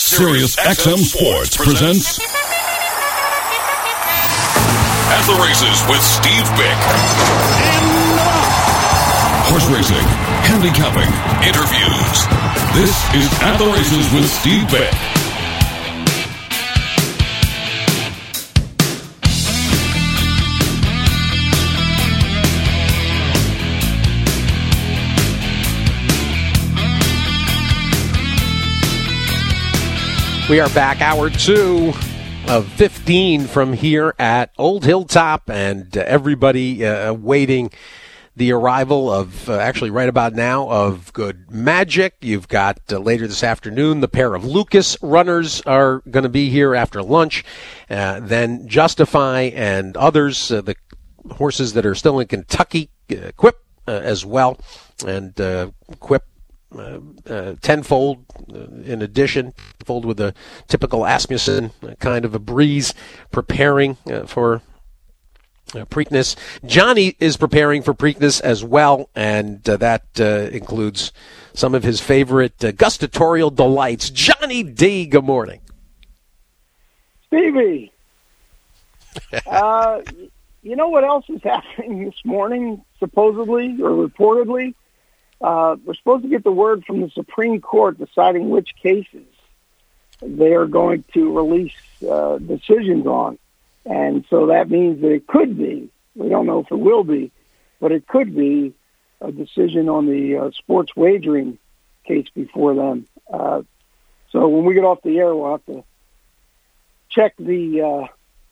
Sirius XM Sports presents At the Races with Steve Bick. Horse racing, handicapping, interviews. This is At the Races with Steve Bick. We are back, hour 2 of 15 from here at Old Hilltop, and everybody awaiting the arrival of, actually right about now, of Good Magic. You've got later this afternoon, the pair of Lucas runners are going to be here after lunch. Then Justify and others, the horses that are still in Kentucky, Quip as well, and Quip tenfold in addition, fold with a typical Asmussen kind of a breeze, preparing for Preakness. Johnny is preparing for Preakness as well, and that includes some of his favorite gustatorial delights. Johnny D, good morning. Stevie, you know what else is happening this morning, supposedly or reportedly? We're supposed to get the word from the Supreme Court deciding which cases they are going to release decisions on. And so that means that it could be, we don't know if it will be, but it could be a decision on the sports wagering case before them. So when we get off the air, we'll have to check the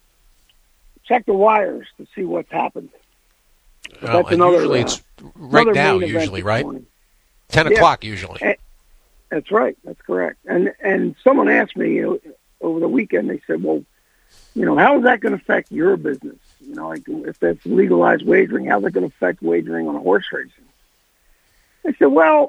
wires to see what's happened. Well, that's another. Usually it's right now, usually, right? 10 o'clock, usually. That's right. That's correct. And someone asked me over the weekend, they said, well, how is that going to affect your business? Like if that's legalized wagering, how's that going to affect wagering on horse racing? I said, well,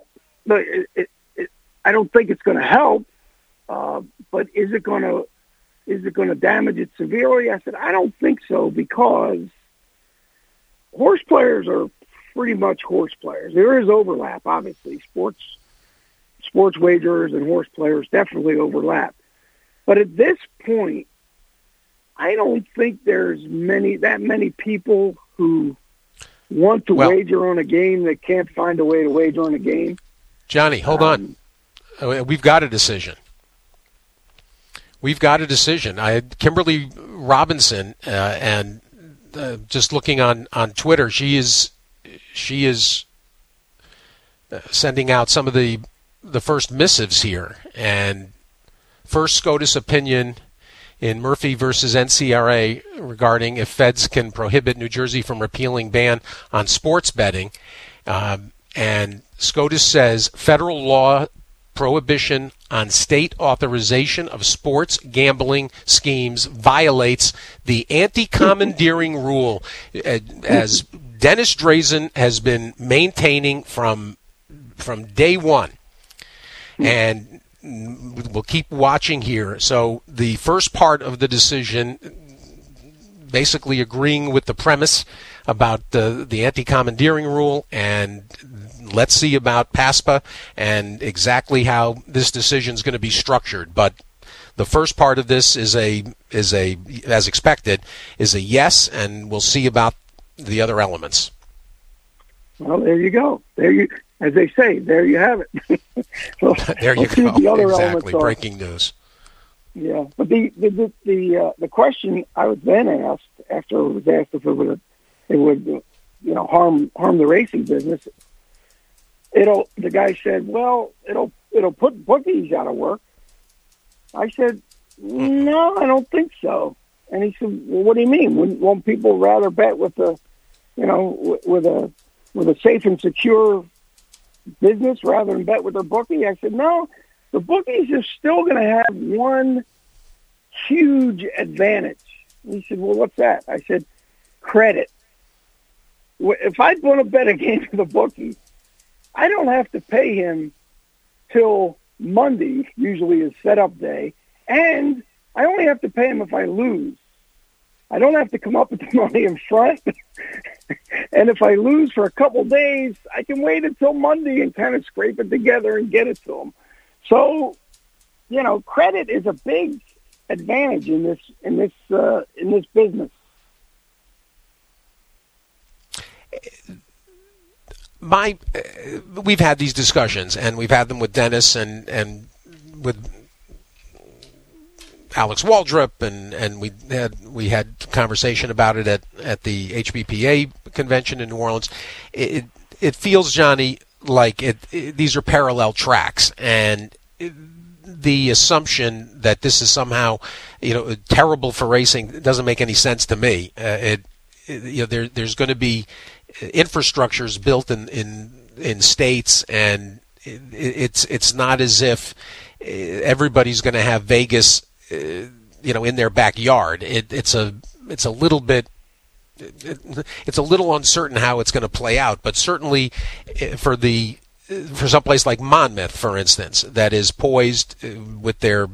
I don't think it's going to help, but is it going to damage it severely? I said, I don't think so, because horse players are pretty much horse players. There is overlap, obviously. Sports wagers and horse players definitely overlap. But at this point, I don't think there's that many people who want to wager on a game that can't find a way to wager on a game. Johnny, hold on. We've got a decision. Kimberly Robinson, and just looking on Twitter, she is sending out some of the first missives here. And first SCOTUS opinion in Murphy versus NCRA regarding if feds can prohibit New Jersey from repealing ban on sports betting. And SCOTUS says federal law prohibition on state authorization of sports gambling schemes violates the anti-commandeering rule, as Dennis Drazen has been maintaining from day one. And we'll keep watching here. So the first part of the decision, basically agreeing with the premise about the anti-commandeering rule, and let's see about PASPA and exactly how this decision is going to be structured. But the first part of this is as expected, is a yes, and we'll see about the other elements. Well, there you go. As they say, there you have it. So, there you go. The other exactly. Elements Breaking news. Yeah, but the question I was then asked, after it was asked if it would harm the racing business, the guy said, well, it'll put bookies out of work. I said, no, I don't think so. And he said, well, what do you mean? Won't people rather bet with a safe and secure business rather than bet with their bookie? I said, no, the bookies are still going to have one huge advantage. And he said, well, what's that? I said, credit. If I want to bet a game with a bookie, I don't have to pay him till Monday, usually is setup day, and I only have to pay him if I lose. I don't have to come up with the money in front. And if I lose for a couple days, I can wait until Monday and kind of scrape it together and get it to him. So credit is a big advantage in this business. We've had these discussions, and we've had them with Dennis and with Alex Waldrop, and we had conversation about it at the HBPA convention in New Orleans. It feels, Johnny, like these are parallel tracks, and the assumption that this is somehow terrible for racing doesn't make any sense to me. There's going to be infrastructures built in states, and it's not as if everybody's going to have Vegas in their backyard. It's a little bit. It's a little uncertain how it's going to play out, but certainly for someplace like Monmouth, for instance, that is poised with their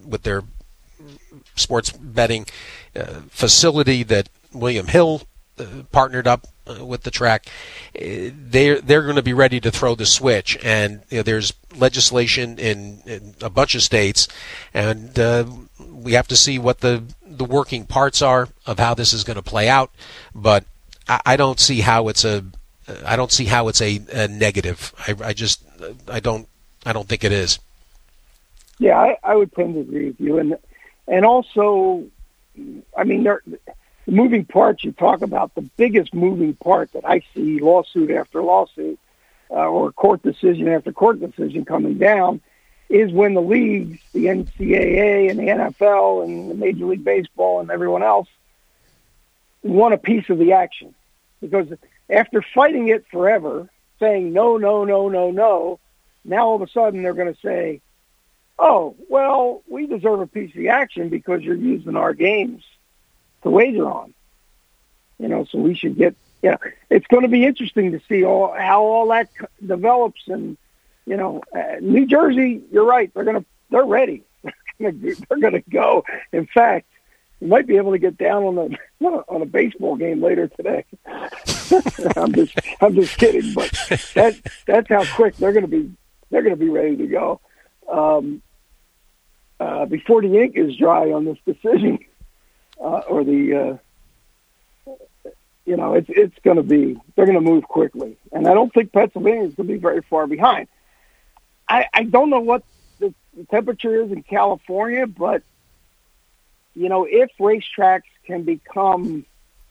sports betting facility that William Hill partnered up with the track, they're going to be ready to throw the switch. And there's legislation in a bunch of states, and we have to see what the working parts are of how this is going to play out. But I don't see how it's a negative. I don't think it is. Yeah, I would tend to agree with you, and also, I mean, the moving parts you talk about, the biggest moving part that I see, lawsuit after lawsuit, or court decision after court decision coming down, is when the leagues, the NCAA and the NFL and the Major League Baseball and everyone else, want a piece of the action. Because after fighting it forever, saying no, no, no, no, no, now all of a sudden they're going to say, oh, well, we deserve a piece of the action because you're using our games to wager on. So we should get, it's going to be interesting to see how all that develops. And, New Jersey, you're right, they're ready. They're going to go. In fact, you might be able to get down on a baseball game later today. I'm just kidding, but that's how quick they're going to be. They're going to be ready to go before the ink is dry on this decision, or the it's going to be. They're going to move quickly, and I don't think Pennsylvania is going to be very far behind. I don't know what the temperature is in California, but if racetracks can become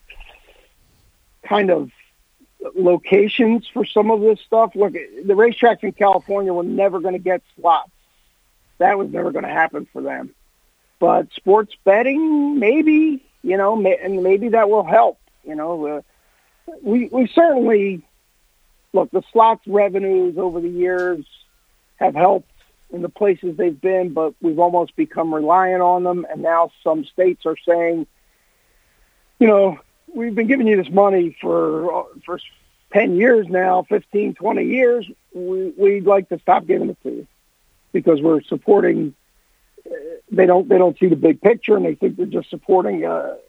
kind of locations for some of this stuff, look, the racetracks in California were never going to get slots. That was never going to happen for them. But sports betting, maybe, and maybe that will help. We certainly, look, the slots revenues over the years have helped in the places they've been, but we've almost become reliant on them. And now some states are saying, we've been giving you this money for 10 years now, 15, 20 years. We'd like to stop giving it to you because we're supporting. They don't see the big picture, and they think they're just supporting,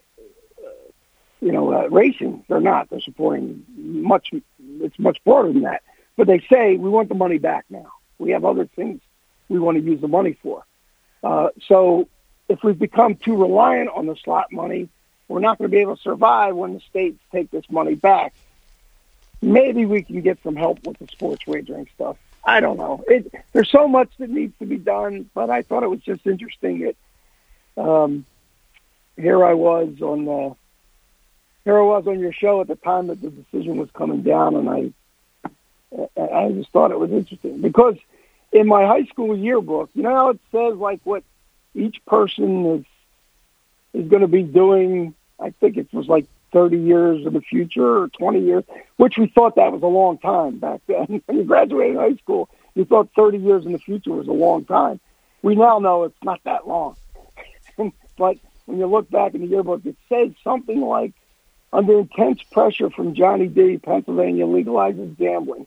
racing. They're not. They're supporting it's much broader than that. But they say, we want the money back now. We have other things we want to use the money for. So if we've become too reliant on the slot money, we're not going to be able to survive when the states take this money back. Maybe we can get some help with the sports wagering stuff. I don't know. There's so much that needs to be done, but I thought it was just interesting that here I was on your show at the time that the decision was coming down, and I just thought it was interesting because in my high school yearbook, how it says like what each person is going to be doing. I think it was like 30 years in the future or 20 years, which we thought that was a long time back then. When you graduated high school, you thought 30 years in the future was a long time. We now know it's not that long. But when you look back in the yearbook, it says something like, under intense pressure from Johnny D, Pennsylvania legalizes gambling.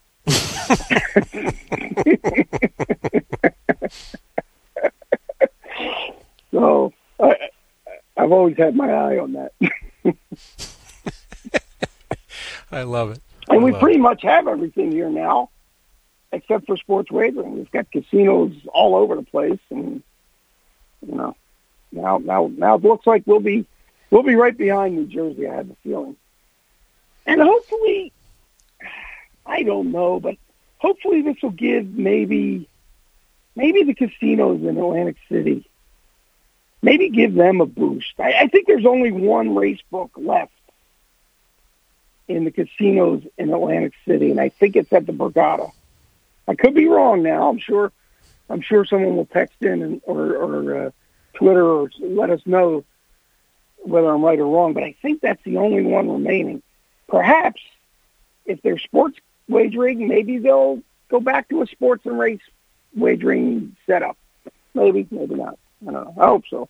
So I've always had my eye on that. I love it. And we pretty much have everything here now, except for sports wagering. We've got casinos all over the place, and Now it looks like we'll be right behind New Jersey. I have the feeling, and hopefully, I don't know, but hopefully this will give maybe the casinos in Atlantic City, maybe give them a boost. I think there's only one race book left in the casinos in Atlantic City, and I think it's at the Borgata. I could be wrong now. I'm sure someone will text in or Twitter or let us know whether I'm right or wrong, but I think that's the only one remaining. Perhaps if there's sports wagering, maybe they'll go back to a sports and race wagering setup. Maybe not. I don't know. I hope so.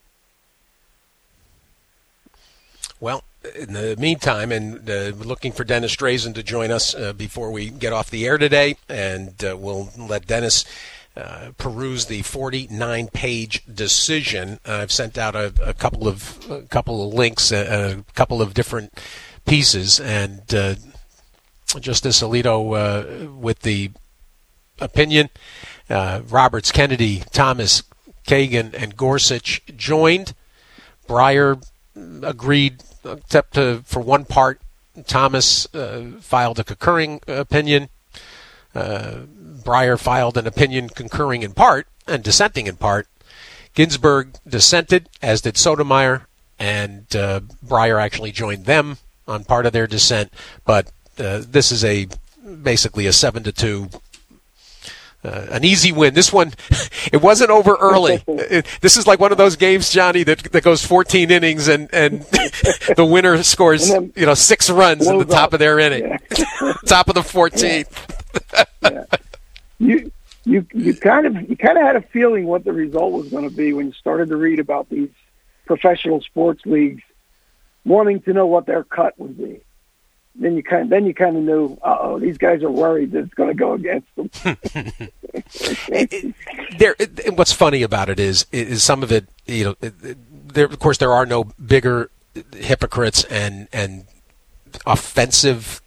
Well, in the meantime, and looking for Dennis Drazen to join us before we get off the air today, and we'll let Dennis peruse the 49-page decision. I've sent out a couple of links, a couple of different pieces, and Justice Alito with the opinion. Roberts, Kennedy, Thomas, Kagan, and Gorsuch joined. Breyer agreed, except for one part. Thomas filed a concurring opinion. Breyer filed an opinion concurring in part and dissenting in part. Ginsburg dissented, as did Sotomayor, and Breyer actually joined them on part of their dissent. But this is basically a 7-2. An easy win. This one, it wasn't over early. This is like one of those games, Johnny, that goes 14 innings and the winner scores 6 runs at the top of their inning, top of the 14th. Yeah. You kind of had a feeling what the result was going to be when you started to read about these professional sports leagues wanting to know what their cut would be. Then you kind of knew, these guys are worried that it's going to go against them. What's funny about it is some of it, of course there are no bigger hypocrites and offensive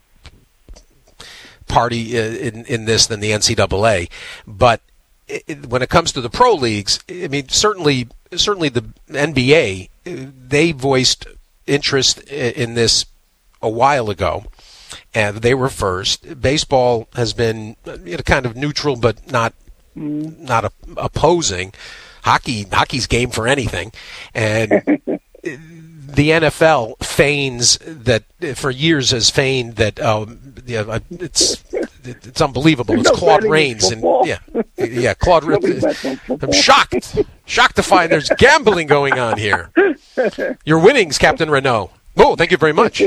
party in this than the NCAA. But when it comes to the pro leagues, I mean, certainly the NBA, they voiced interest in this a while ago, and they were first. Baseball has been kind of neutral, but not opposing. Hockey's game for anything, and the NFL feigns that for years has feigned that it's unbelievable. It's Claude Rains and Claude Rains. I'm shocked to find there's gambling going on here. Your winnings, Captain Renault. Oh, thank you very much.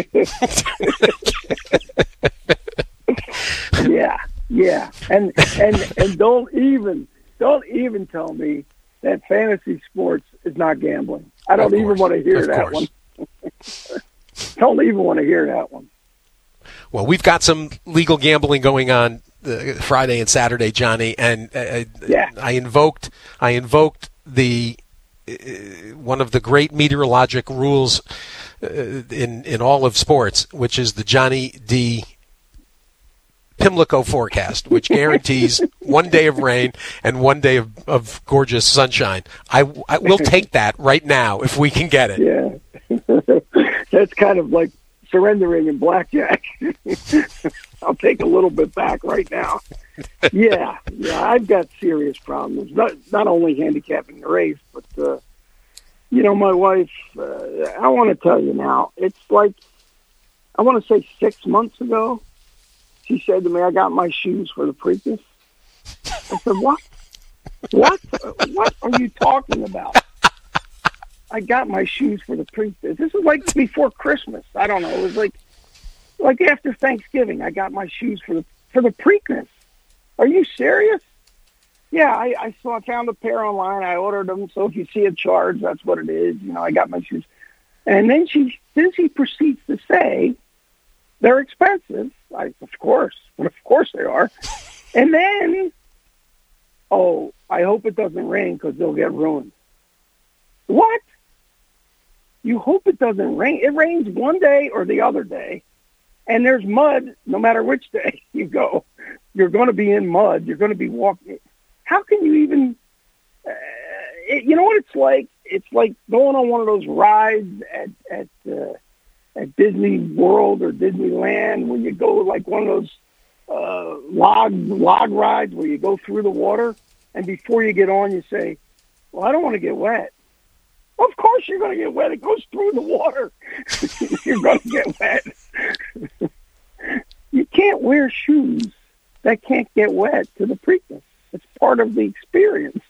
Yeah, and don't even tell me that fantasy sports is not gambling. I don't even want to hear that one. Don't even want to hear that one. Well, we've got some legal gambling going on Friday and Saturday, Johnny, and I invoked the one of the great meteorologic rules in all of sports, which is the Johnny D. Pimlico forecast, which guarantees 1 day of rain and 1 day of gorgeous sunshine. I will take that right now if we can get it. Yeah, that's kind of like surrendering in blackjack. I'll take a little bit back right now. Yeah, I've got serious problems. Not only handicapping the race, but my wife. I want to tell you now. It's like I want to say 6 months ago. She said to me, "I got my shoes for the Preakness." I said, "What? What are you talking about?" I got my shoes for the Preakness. This is like before Christmas. I don't know. It was like after Thanksgiving. I got my shoes for the Preakness. Are you serious? Yeah, I found a pair online. I ordered them. So if you see a charge, that's what it is. I got my shoes. And then she proceeds to say, they're expensive. Of course they are. And then, I hope it doesn't rain because they'll get ruined. What? You hope it doesn't rain? It rains one day or the other day, and there's mud no matter which day you go. You're going to be in mud. You're going to be walking. How can you even... you know what it's like? it's like going on one of those rides at Disney World or Disneyland when you go like one of those log rides where you go through the water, and before you get on, you say, "Well, I don't want to get wet." Of course you're going to get wet. It goes through the water. You're going to get wet. You can't wear shoes that can't get wet to the Preakness. It's part of the experience.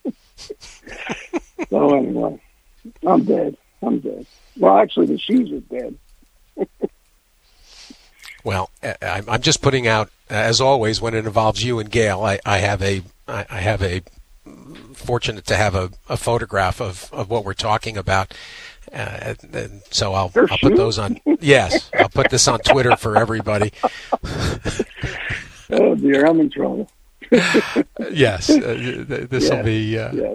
So anyway, I'm dead. Well, actually, the shoes are dead. Well, I'm just putting out, as always, when it involves you and Gail, I have a fortunate to have a photograph of what we're talking about. And so I'll put those on. Yes, I'll put this on Twitter for everybody. Oh dear, I'm in trouble. Yes, this will be. Yes.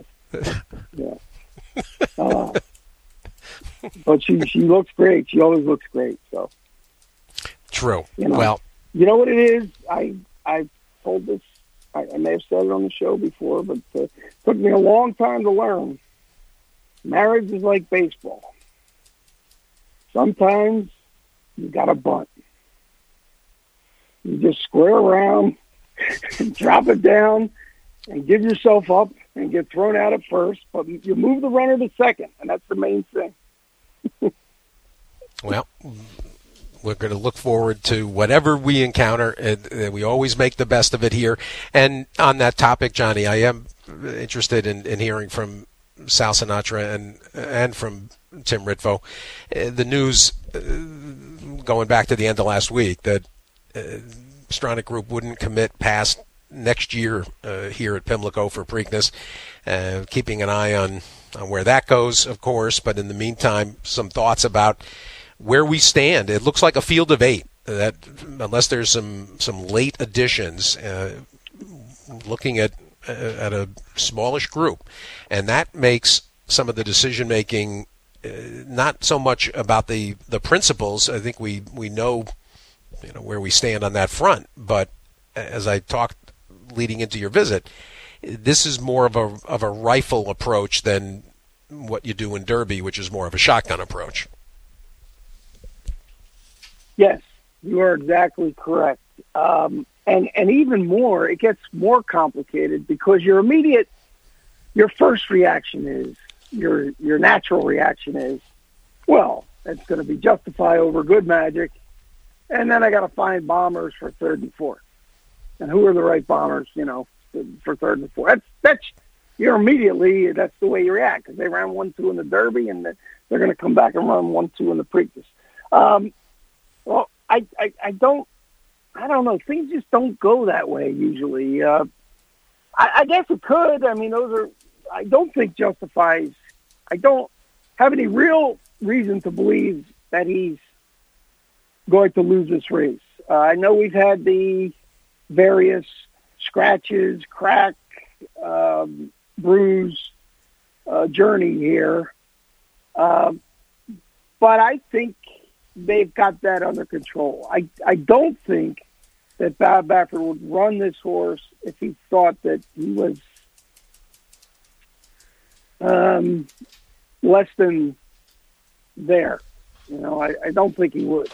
Yeah. But she looks great. She always looks great. So true. Well, you know what it is. I told this. I may have said it on the show before, but it took me a long time to learn. Marriage is like baseball. Sometimes you got to bunt. You just square around, drop it down, and give yourself up and get thrown out at first. But you move the runner to second, and that's the main thing. Well, we're going to look forward to whatever we encounter, and we always make the best of it here. And on that topic, Johnny, I am interested in hearing from Sal Sinatra and from Tim Ritvo. The news going back to the end of last week that Stronach Group wouldn't commit past next year here at Pimlico for Preakness. Keeping an eye on where that goes, of course. But in the meantime, some thoughts about where we stand. It looks like a field of 8. That unless there's some late additions, looking at a smallish group, and that makes some of the decision making not so much about the principles. I think we know where we stand on that front. But as I talked leading into your visit, this is more of a rifle approach than what you do in Derby, which is more of a shotgun approach. Yes, you are exactly correct. And even more, it gets more complicated because your first reaction is, your natural reaction is, well, it's going to be Justify over Good Magic, and then I got to find bombers for 3rd and 4th. And who are the right bombers, for 3rd and 4th? That's immediately, that's the way you react, because they ran 1-2 in the Derby, and they're going to come back and run 1-2 in the Preakness. Well, I don't know. Things just don't go that way usually. I guess it could. I mean, I don't think Justifies. I don't have any real reason to believe that he's going to lose this race. I know we've had the various scratches, crack, bruise journey here. But I think they've got that under control. I don't think that Bob Baffert would run this horse if he thought that he was less than there. I don't think he would.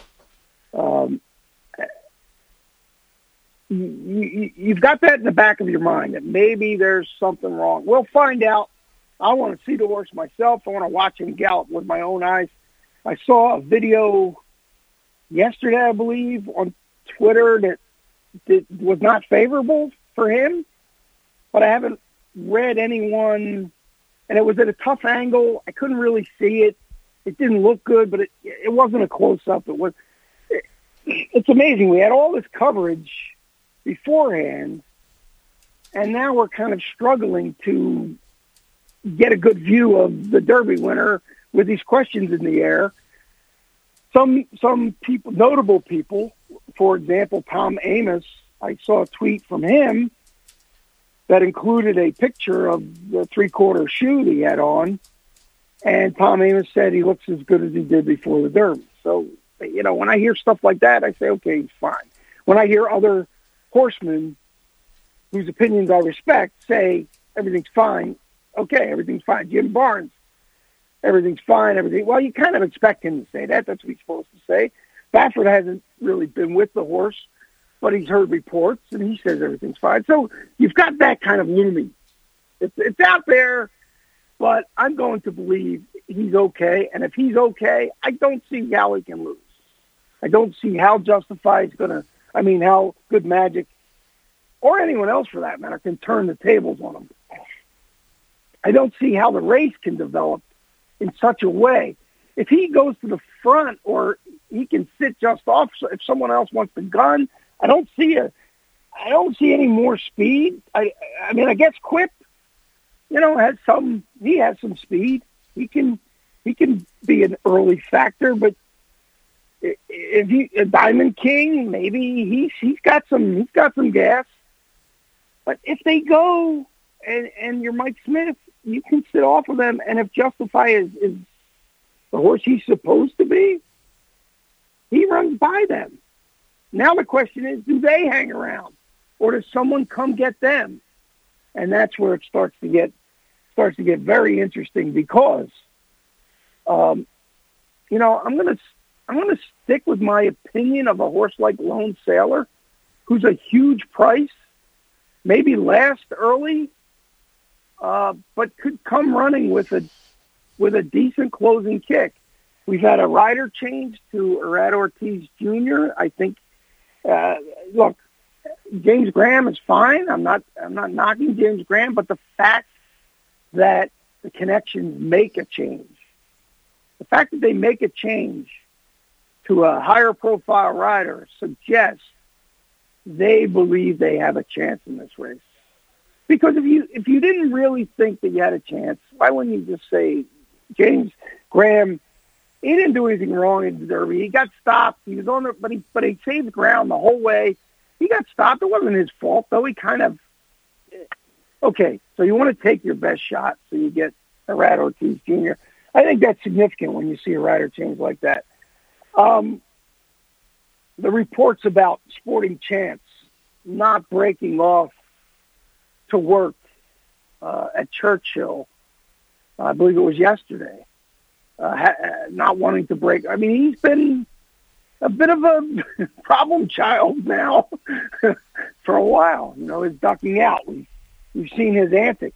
You've got that in the back of your mind that maybe there's something wrong. We'll find out. I want to see the horse myself. I want to watch him gallop with my own eyes. I saw a video yesterday, I believe, on Twitter that was not favorable for him, but I haven't read anyone, and it was at a tough angle. I couldn't really see it. It didn't look good, but it wasn't a close-up. It's amazing. We had all this coverage beforehand, and now we're kind of struggling to get a good view of the Derby winner with these questions in the air. Some people, notable people, for example, Tom Amoss, I saw a tweet from him that included a picture of the 3/4 shoe that he had on, and Tom Amoss said he looks as good as he did before the Derby. So, when I hear stuff like that, I say, okay, he's fine. When I hear other horsemen whose opinions I respect say everything's fine, okay, everything's fine. Jim Barnes everything's fine, everything. Well, you kind of expect him to say that. That's what he's supposed to say. Baffert hasn't really been with the horse, but he's heard reports, and he says everything's fine. So you've got that kind of looming. It's out there, but I'm going to believe he's okay. And if he's okay, I don't see how he can lose. I don't see how Justified's how Good Magic, or anyone else for that matter, can turn the tables on him. I don't see how the race can develop in such a way. If he goes to the front or he can sit just off, so if someone else wants the gun, I don't see any more speed. I guess Quip, has some speed. He can be an early factor, but if Diamond King, maybe he's got some gas. But if they go and you're Mike Smith, you can sit off of them, and if Justify is the horse he's supposed to be, he runs by them. Now the question is, do they hang around, or does someone come get them? And that's where it starts to get very interesting, because, I'm gonna stick with my opinion of a horse like Lone Sailor, who's a huge price, maybe last early, but could come running with a decent closing kick. We've had a rider change to Irad Ortiz Jr. I think, look, James Graham is fine. I'm not knocking James Graham, but the fact that the connections make a change, the fact that they make a change to a higher profile rider suggests they believe they have a chance in this race. Because if you didn't really think that you had a chance, why wouldn't you just say, James Graham, he didn't do anything wrong in the Derby. He got stopped. He was on there, but he saved ground the whole way. He got stopped. It wasn't his fault, though. He kind of, okay, so you want to take your best shot, so you get Irad Ortiz Jr. I think that's significant when you see a rider change like that. The reports about Sporting Chance not breaking off to work at Churchill, I believe it was yesterday, not wanting to break. I mean, he's been a bit of a problem child now for a while. His ducking out. We've seen his antics.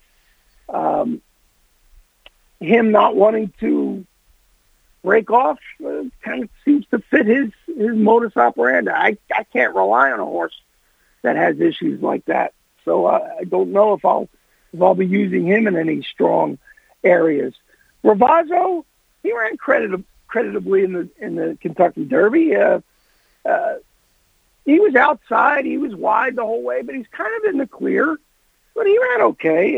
Him not wanting to break off kind of seems to fit his modus operandi. I can't rely on a horse that has issues like that. So I don't know if I'll be using him in any strong areas. Ravazzo, he ran creditably in the Kentucky Derby. He was outside, he was wide the whole way, but he's kind of in the clear. But he ran okay.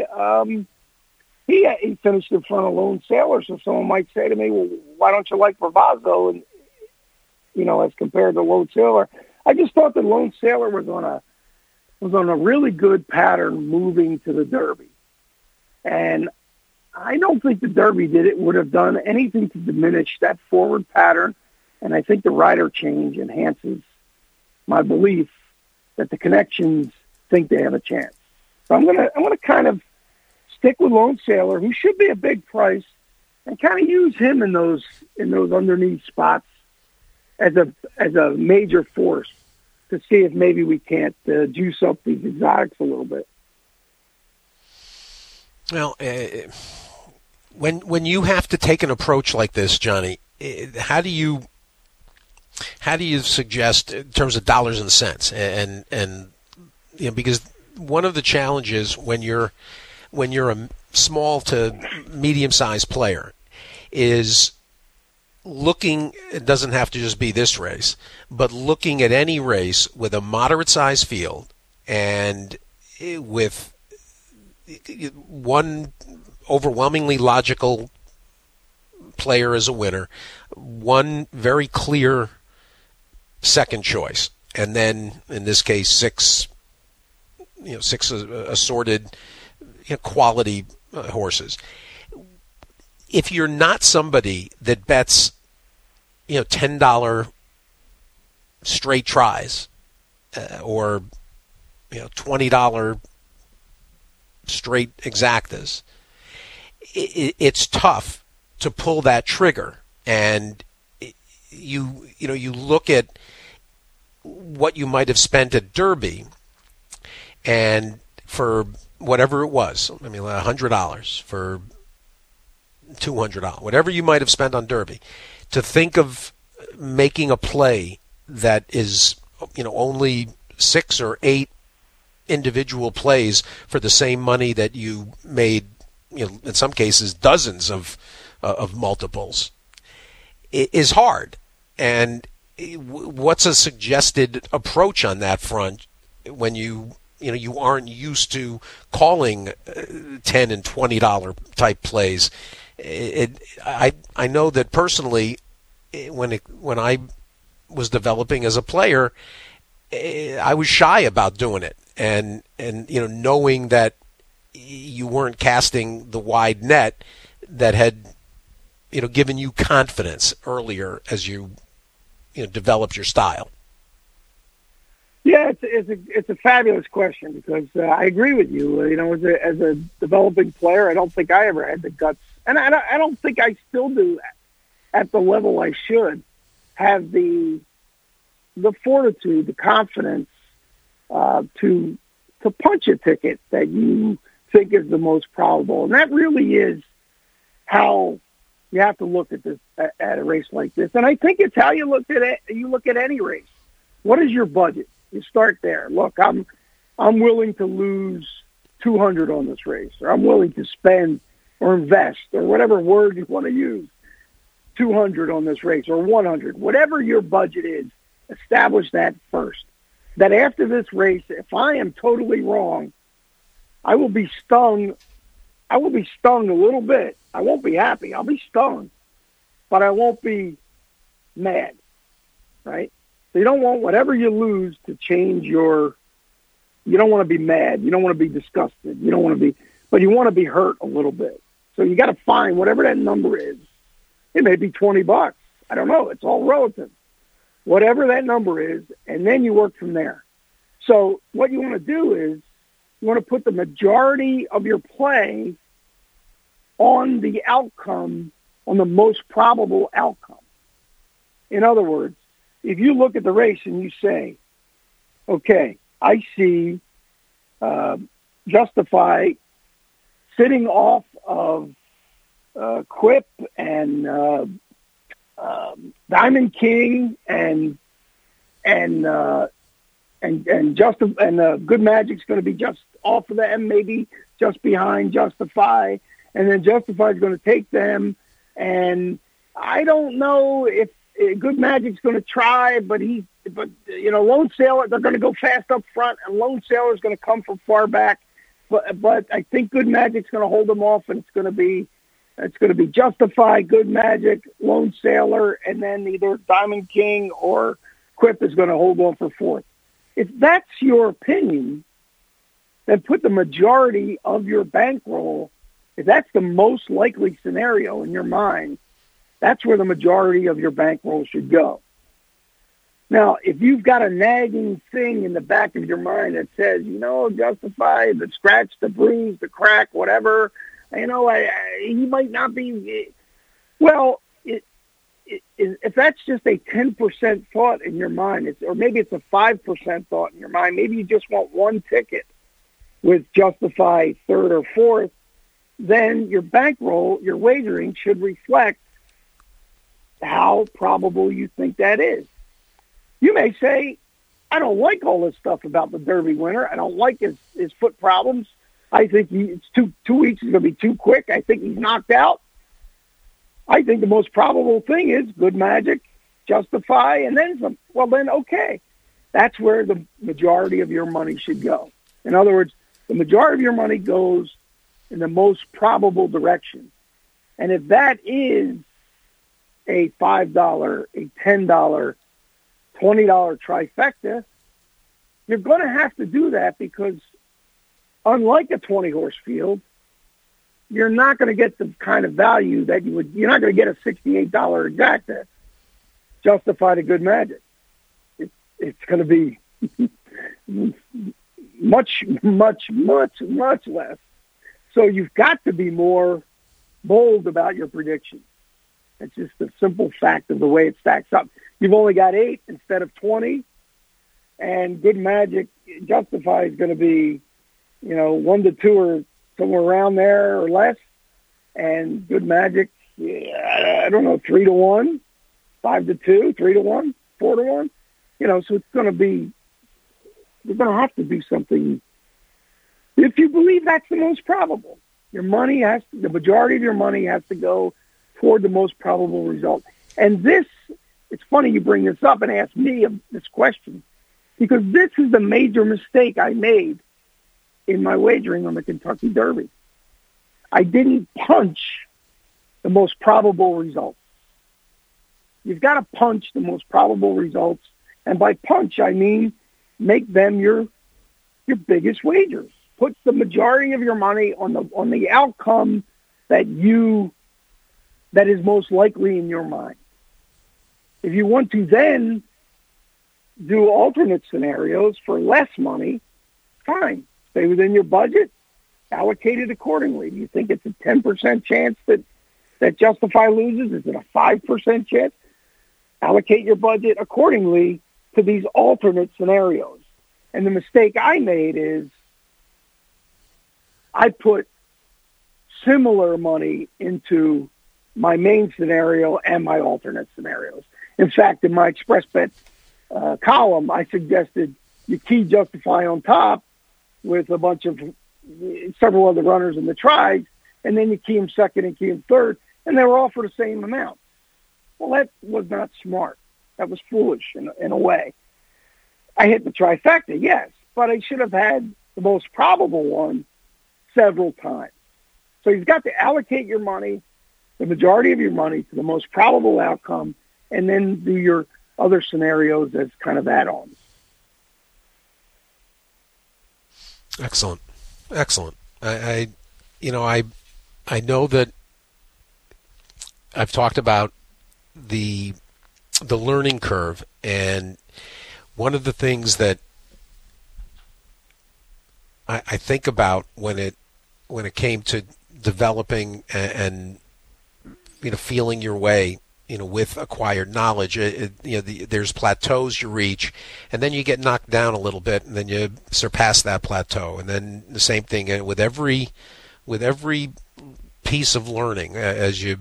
He finished in front of Lone Sailor, so someone might say to me, well, why don't you like Ravazzo, and as compared to Lone Sailor? I just thought that Lone Sailor was on a really good pattern moving to the Derby. And I don't think the Derby would have done anything to diminish that forward pattern, and I think the rider change enhances my belief that the connections think they have a chance. So I'm gonna kind of stick with Lone Sailor, who should be a big price, and kind of use him in those underneath spots as a major force to see if maybe we can't juice up these exotics a little bit. Well, when you have to take an approach like this, Johnny, how do you suggest in terms of dollars and cents, and because one of the challenges when you're a small to medium-sized player is looking, it doesn't have to just be this race, but looking at any race with a moderate-sized field and with one overwhelmingly logical player as a winner, one very clear second choice, and then in this case six assorted quality horses. If you're not somebody that bets $10 straight tries or $20 straight exactas, it's tough to pull that trigger. And you look at what you might have spent at Derby, and for whatever it was, I mean, $100 for $200, whatever you might have spent on Derby, to think of making a play that is, only 6 or 8 individual plays for the same money that you made, in some cases dozens of multiples, is hard. And what's a suggested approach on that front when you aren't used to calling $10 and $20 type plays? I know that personally, when I was developing as a player, I was shy about doing it, and knowing that you weren't casting the wide net that had given you confidence earlier as you developed your style. Yeah, it's a fabulous question, because I agree with you. As a developing player, I don't think I ever had the guts, and I don't think I still do at the level I should have the fortitude, the confidence to punch a ticket that you think is the most probable, and that really is how you have to look at this at a race like this. And I think it's how you look at it. You look at any race. What is your budget? You start there. Look, I'm willing to lose $200 on this race, or I'm willing to spend or invest, or whatever word you want to use, $200 on this race, or $100. Whatever your budget is, establish that first. That after this race, if I am totally wrong, I will be stung. I will be stung a little bit. I won't be happy. I'll be stung, but I won't be mad, right? So you don't want whatever you lose to change you don't want to be mad. You don't want to be disgusted. You don't want to be, but you want to be hurt a little bit. So you got to find whatever that number is. It may be $20. I don't know. It's all relative. Whatever that number is, and then you work from there. So what you want to do is you want to put the majority of your play on the outcome, on the most probable outcome. In other words, if you look at the race and you say, okay, I see Justify sitting off of Quip and Diamond King and Good Magic's going to be just off of them, maybe just behind Justify, and then Justify is going to take them. And I don't know if Good Magic's going to try, but Lone Sailor, they're going to go fast up front, and Lone Sailor is going to come from far back. But I think Good Magic's going to hold them off, and it's going to be Justify, Good Magic, Lone Sailor, and then either Diamond King or Quip is going to hold on for fourth. If that's your opinion, then put the majority of your bankroll, if that's the most likely scenario in your mind, that's where the majority of your bankroll should go. Now, if you've got a nagging thing in the back of your mind that says, Justify, the scratch, the bruise, the crack, whatever, he might not be. Well, if that's just a 10% thought in your mind, or maybe it's a 5% thought in your mind, maybe you just want one ticket with Justify third or fourth, then your bankroll, your wagering should reflect how probable you think that is. You may say, I don't like all this stuff about the Derby winner. I don't like his foot problems. I think it's 2 weeks is going to be too quick. I think he's knocked out. I think the most probable thing is Good Magic, Justify, and then some. Well, then, okay. That's where the majority of your money should go. In other words, the majority of your money goes in the most probable direction. And if that is a $5, a $10, $20 trifecta, you're going to have to do that, because unlike a 20-horse field, you're not going to get the kind of value that you're not going to get a $68 exacta Justify to Good Magic. It's going to be much, much, much, much less. So you've got to be more bold about your prediction. It's just a simple fact of the way it stacks up. You've only got 8 instead of 20, and Good Magic Justify is going to be, 1 to 2 or somewhere around there or less, and Good Magic, I don't know, 3 to 1, 5 to 2, 3 to 1, 4 to 1. So it's going to be, you're going to have to do something. If you believe that's the most probable, the majority of your money has to go toward the most probable result. And it's funny you bring this up and ask me this question, because this is the major mistake I made in my wagering on the Kentucky Derby. I didn't punch the most probable results. You've got to punch the most probable results. And by punch, I mean make them your biggest wagers. Put the majority of your money on the outcome that is most likely in your mind. If you want to then do alternate scenarios for less money, fine. Stay within your budget, allocate it accordingly. Do you think it's a 10% chance that Justify loses? Is it a 5% chance? Allocate your budget accordingly to these alternate scenarios. And the mistake I made is I put similar money into my main scenario and my alternate scenarios. In fact, in my Express Bet column, I suggested you key Justify on top with a bunch of several other runners in the tries, and then you key him second and key him third, and they were all for the same amount. Well, that was not smart. That was foolish in a way. I hit the trifecta, yes, but I should have had the most probable one several times. So you've got to allocate your money, the majority of your money, to the most probable outcome, and then do your other scenarios as kind of add-ons. Excellent. I know that I've talked about the learning curve, and one of the things that I think about when it came to developing and feeling your way with acquired knowledge, there's plateaus you reach, and then you get knocked down a little bit, and then you surpass that plateau, and then the same thing with every piece of learning as you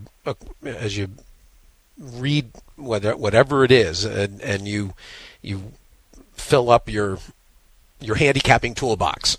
read whatever it is, and you fill up your handicapping toolbox.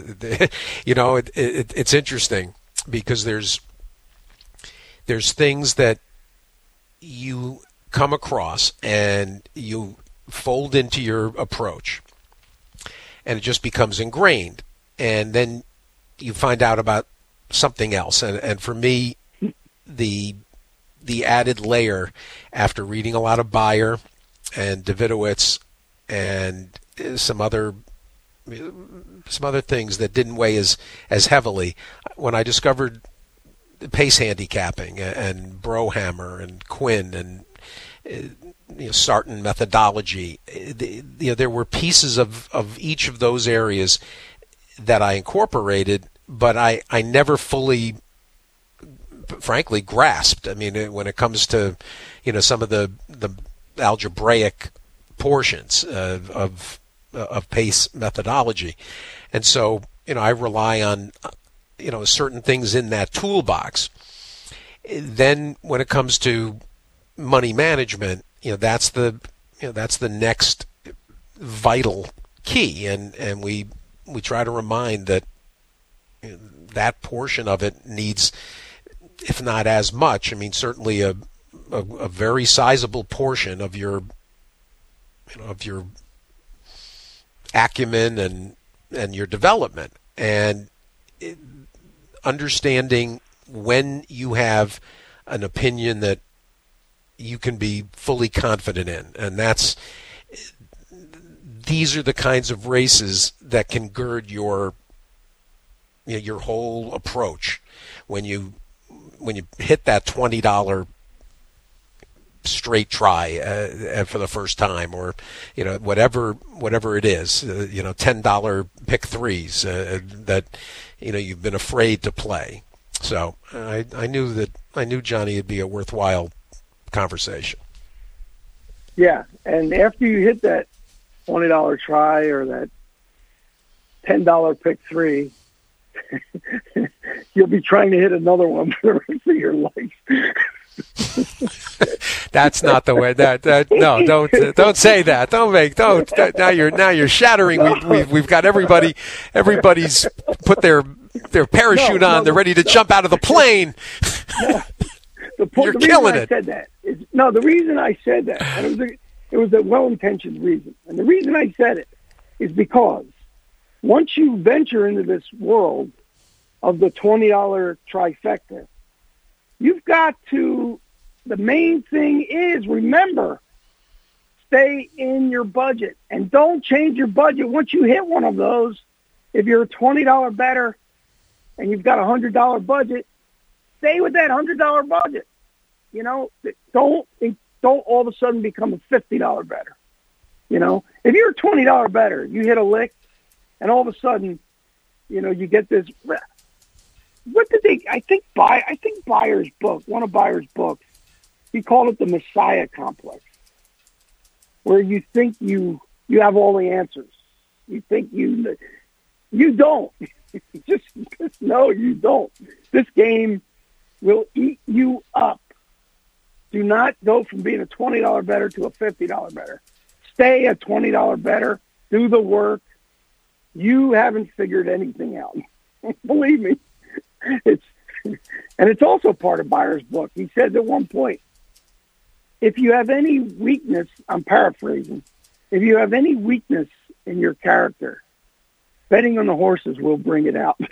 It's interesting because there's things that you come across and you fold into your approach, and it just becomes ingrained, and then you find out about something else. And for me, the added layer after reading a lot of Bayer and Davidowitz and some other things that didn't weigh as heavily, when I discovered pace handicapping and Brohammer and Quinn and Sarton methodology, there were pieces of each of those areas that I incorporated, but I never fully, frankly, grasped. I mean, when it comes to some of the algebraic portions of pace methodology, and so I rely on certain things in that toolbox. Then when it comes to money management, that's the next vital key, and we try to remind that that portion of it needs, if not as much, certainly a very sizable portion of your acumen and your development, and understanding when you have an opinion that you can be fully confident in, and these are the kinds of races that can gird your whole approach. When you hit that $20 straight try for the first time, or whatever it is, $10 pick threes that you've been afraid to play. So I knew Johnny would be a worthwhile conversation. Yeah, and after you hit that $20 try or that $10 pick three, you'll be trying to hit another one for the rest of your life. That's not the way. No, don't say that. Don't. Now you're shattering. We've got everybody's put their parachute on. They're ready to jump out of the plane. You're killing it. The reason I said that, and it was a well-intentioned reason, and the reason I said it is because once you venture into this world of the $20 trifecta, you've got to, the main thing is, remember, stay in your budget and don't change your budget. Once you hit one of those, if you're a $20 bettor and you've got a $100 budget, stay with that $100 budget. You know, don't all of a sudden become a $50 bettor. You know, if you're a $20 bettor, you hit a lick and all of a sudden, you know, you get this. What did they? I think Bayer's book, one of Bayer's books, he called it the Messiah complex, where you think you have all the answers. You think you don't. just no, you don't. This game will eat you up. Do not go from being a $20 bettor to a $50 bettor. Stay a $20 bettor. Do the work. You haven't figured anything out. Believe me. It's also part of Bayer's book. He said at one point, if you have any weakness, I'm paraphrasing, if you have any weakness in your character, betting on the horses will bring it out.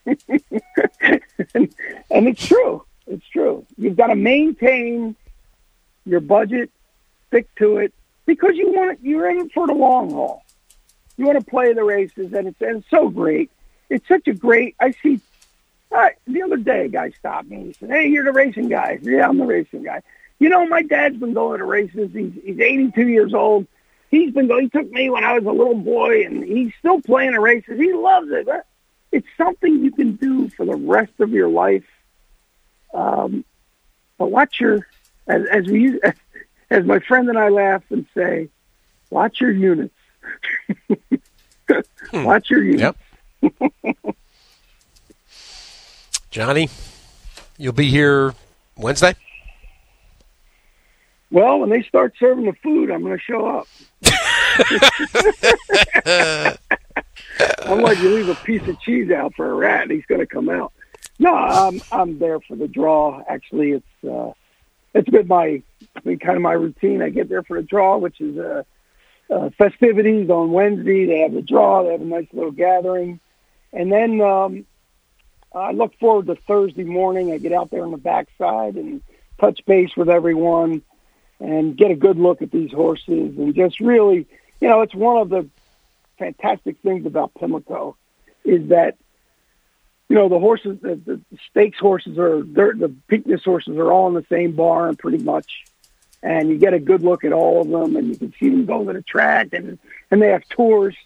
and it's true. It's true. You've got to maintain your budget, stick to it, because you're in it for the long haul. You want to play the races, and it's so great. It's such a great, I see. The other day, a guy stopped me. He said, "Hey, you're the racing guy." Yeah, I'm the racing guy. You know, my dad's been going to races. He's 82 years old. He took me when I was a little boy, and he's still playing the races. He loves it. It's something you can do for the rest of your life. But watch as my friend and I laugh and say, watch your units. Watch your units. Yep. Johnny, you'll be here Wednesday? Well, when they start serving the food, I'm going to show up. I'm like, you leave a piece of cheese out for a rat, and he's going to come out. No, I'm there for the draw. Actually, it's been kind of my routine. I get there for the draw, which is festivities on Wednesday. They have the draw. They have a nice little gathering. And then I look forward to Thursday morning. I get out there on the backside and touch base with everyone and get a good look at these horses. And just really, you know, it's one of the fantastic things about Pimlico is that, you know, the horses, the stakes horses the Preakness horses are all in the same barn pretty much. And you get a good look at all of them, and you can see them go to the track, and they have tours.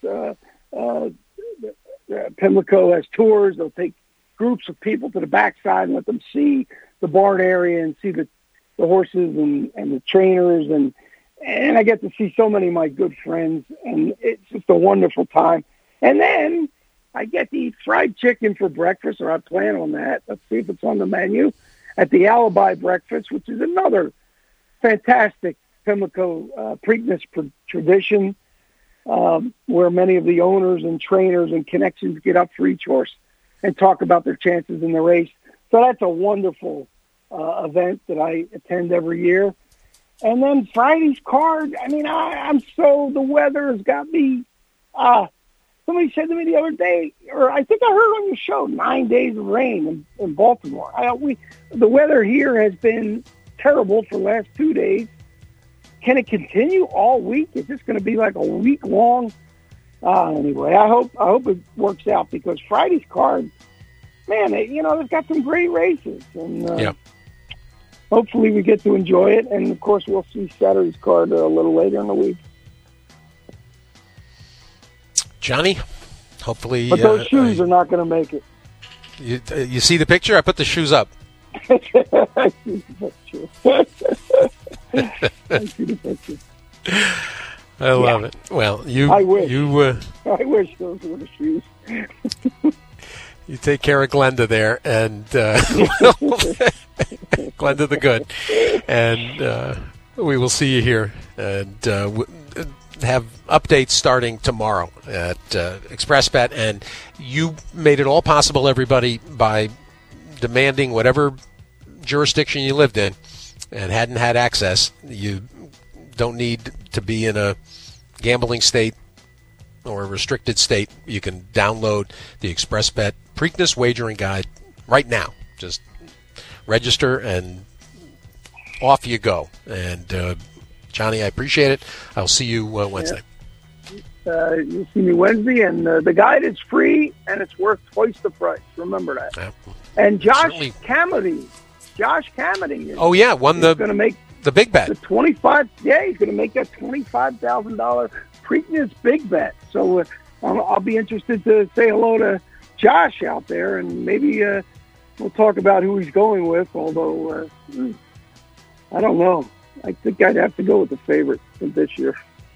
Pimlico has tours. They'll take groups of people to the backside and let them see the barn area and see the horses and the trainers. And I get to see so many of my good friends, and it's just a wonderful time. And then I get to eat fried chicken for breakfast, or I plan on that. Let's see if it's on the menu at the Alibi Breakfast, which is another fantastic Pimlico Preakness tradition, where many of the owners and trainers and connections get up for each horse and talk about their chances in the race. So that's a wonderful event that I attend every year. And then Friday's card, I mean, the weather has got me, somebody said to me the other day, or I think I heard on your show, 9 days of rain in Baltimore. The weather here has been terrible for the last 2 days. Can it continue all week? Is this going to be like a week long? Anyway, I hope it works out, because Friday's card, man, they've got some great races, and hopefully we get to enjoy it. And of course, we'll see Saturday's card a little later in the week. Johnny, hopefully, but those shoes are not going to make it. You see the picture? I put the shoes up. I see the picture. I love it. Well, I wish. I wish those were the shoes. You take care of Glenda there, and Glenda the Good, and we will see you here, and have updates starting tomorrow at ExpressBet. And you made it all possible, everybody, by demanding whatever jurisdiction you lived in and hadn't had access. You don't need to be in a gambling state or a restricted state. You can download the ExpressBet Preakness Wagering Guide right now. Just register and off you go. And Johnny, I appreciate it. I'll see you Wednesday. You'll see me Wednesday, and the guide is free, and it's worth twice the price. Remember that. And Josh Camedy. Oh, yeah, won the big bet. The 25. Yeah, he's going to make that $25,000 Preakness big bet. So I'll be interested to say hello to Josh out there, and maybe we'll talk about who he's going with, although I don't know. I think I'd have to go with the favorite this year.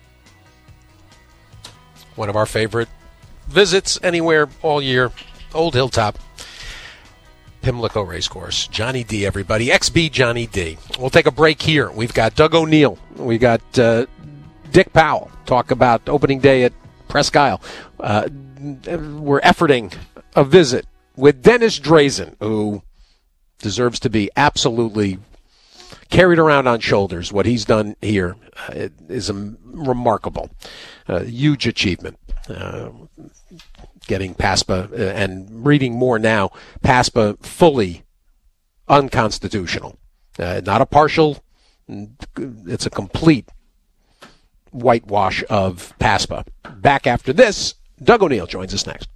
One of our favorite visits anywhere all year, Old Hilltop, Pimlico Racecourse. Johnny D, everybody. XB Johnny D. We'll take a break here. We've got Doug O'Neill. We got Dick Powell talk about opening day at Presque Isle. We're efforting a visit with Dennis Drazen, who deserves to be absolutely carried around on shoulders. What he's done here is remarkable. Huge achievement. Getting PASPA and reading more now, PASPA fully unconstitutional. Not a partial, it's a complete whitewash of PASPA. Back after this, Doug O'Neill joins us next.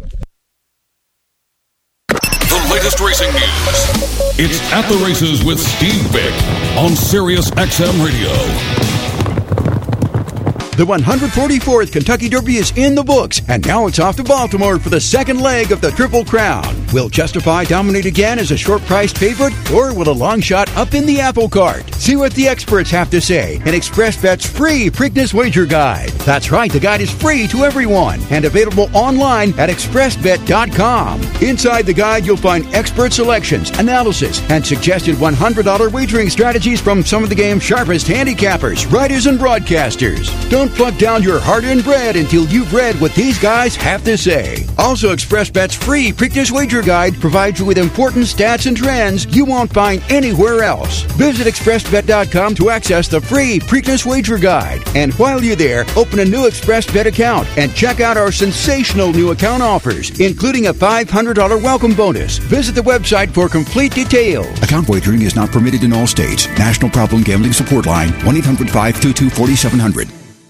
The latest racing news. It's At the Races with Steve Vick on Sirius XM Radio. The 144th Kentucky Derby is in the books, and now it's off to Baltimore for the second leg of the Triple Crown. Will Justify dominate again as a short-priced favorite, or will a long shot up in the apple cart? See what the experts have to say in ExpressBet's free Preakness Wager Guide. That's right, the guide is free to everyone and available online at expressbet.com. Inside the guide, you'll find expert selections, analysis, and suggested $100 wagering strategies from some of the game's sharpest handicappers, writers, and broadcasters. Don't plug down your hard-earned bread until you've read what these guys have to say. Also, ExpressBet's free Preakness Wager Guide provides you with important stats and trends you won't find anywhere else. Visit expressbet.com to access the free Preakness Wager Guide. And while you're there, open a new ExpressBet account and check out our sensational new account offers, including a $500 welcome bonus. Visit the website for complete details. Account wagering is not permitted in all states. National Problem Gambling Support Line, 1-800-522-4700.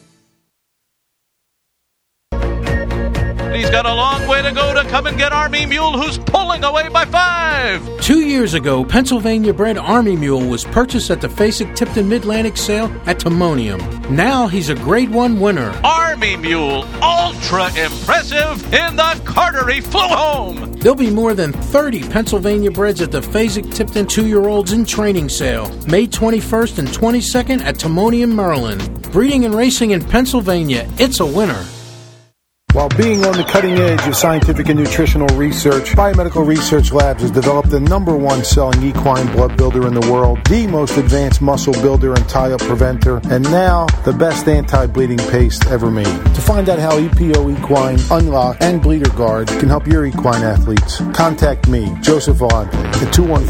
He's got a long way to go to come and get Army Mule, who's pulling away by 5. 2 years ago, Pennsylvania-bred Army Mule was purchased at the Fasig-Tipton Mid-Atlantic sale at Timonium. Now he's a Grade 1 winner. Army Mule, ultra impressive in the Carter. He flew home. There'll be more than 30 Pennsylvania breds at the Fasig-Tipton 2-year-olds in training sale, May 21st and 22nd at Timonium, Maryland. Breeding and racing in Pennsylvania, it's a winner. While being on the cutting edge of scientific and nutritional research, Biomedical Research Labs has developed the #1 selling equine blood builder in the world, the most advanced muscle builder and tie-up preventer, and now the best anti-bleeding paste ever made. To find out how EPO Equine, Unlock, and Bleeder Guard can help your equine athletes, contact me, Joseph Vellante, at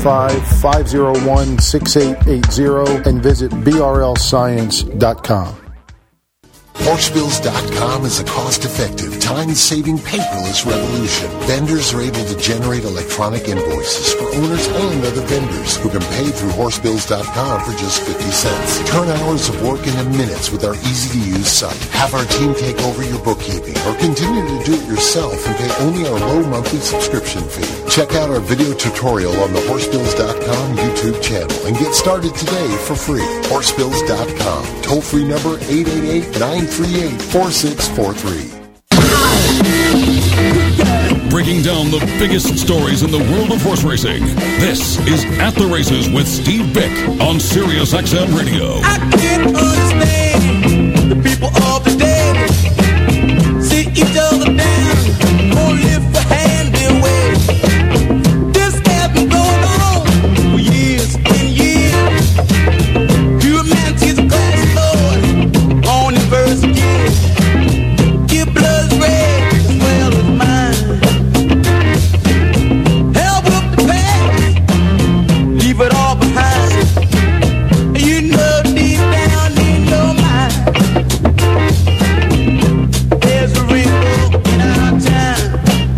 215-501-6880 and visit brlscience.com. Horsebills.com is a cost-effective, time-saving, paperless revolution. Vendors are able to generate electronic invoices for owners and other vendors who can pay through Horsebills.com for just 50 cents. Turn hours of work into minutes with our easy-to-use site. Have our team take over your bookkeeping or continue to do it yourself and pay only our low monthly subscription fee. Check out our video tutorial on the Horsebills.com YouTube channel and get started today for free. Horsebills.com. Toll-free number 888-938-4643. breaking down the biggest stories in the world of horse racing. This is At the Races with Steve Bick on Sirius XM Radio. I can't understand the people of the day sit each other down or lift a hand away. This has been going on for years and years. Humanity's a class lord on the verse again. Your blood's red as well as mine. Hell with the past, leave it all behind. You know deep down in your mind, there's a wrinkle in our time.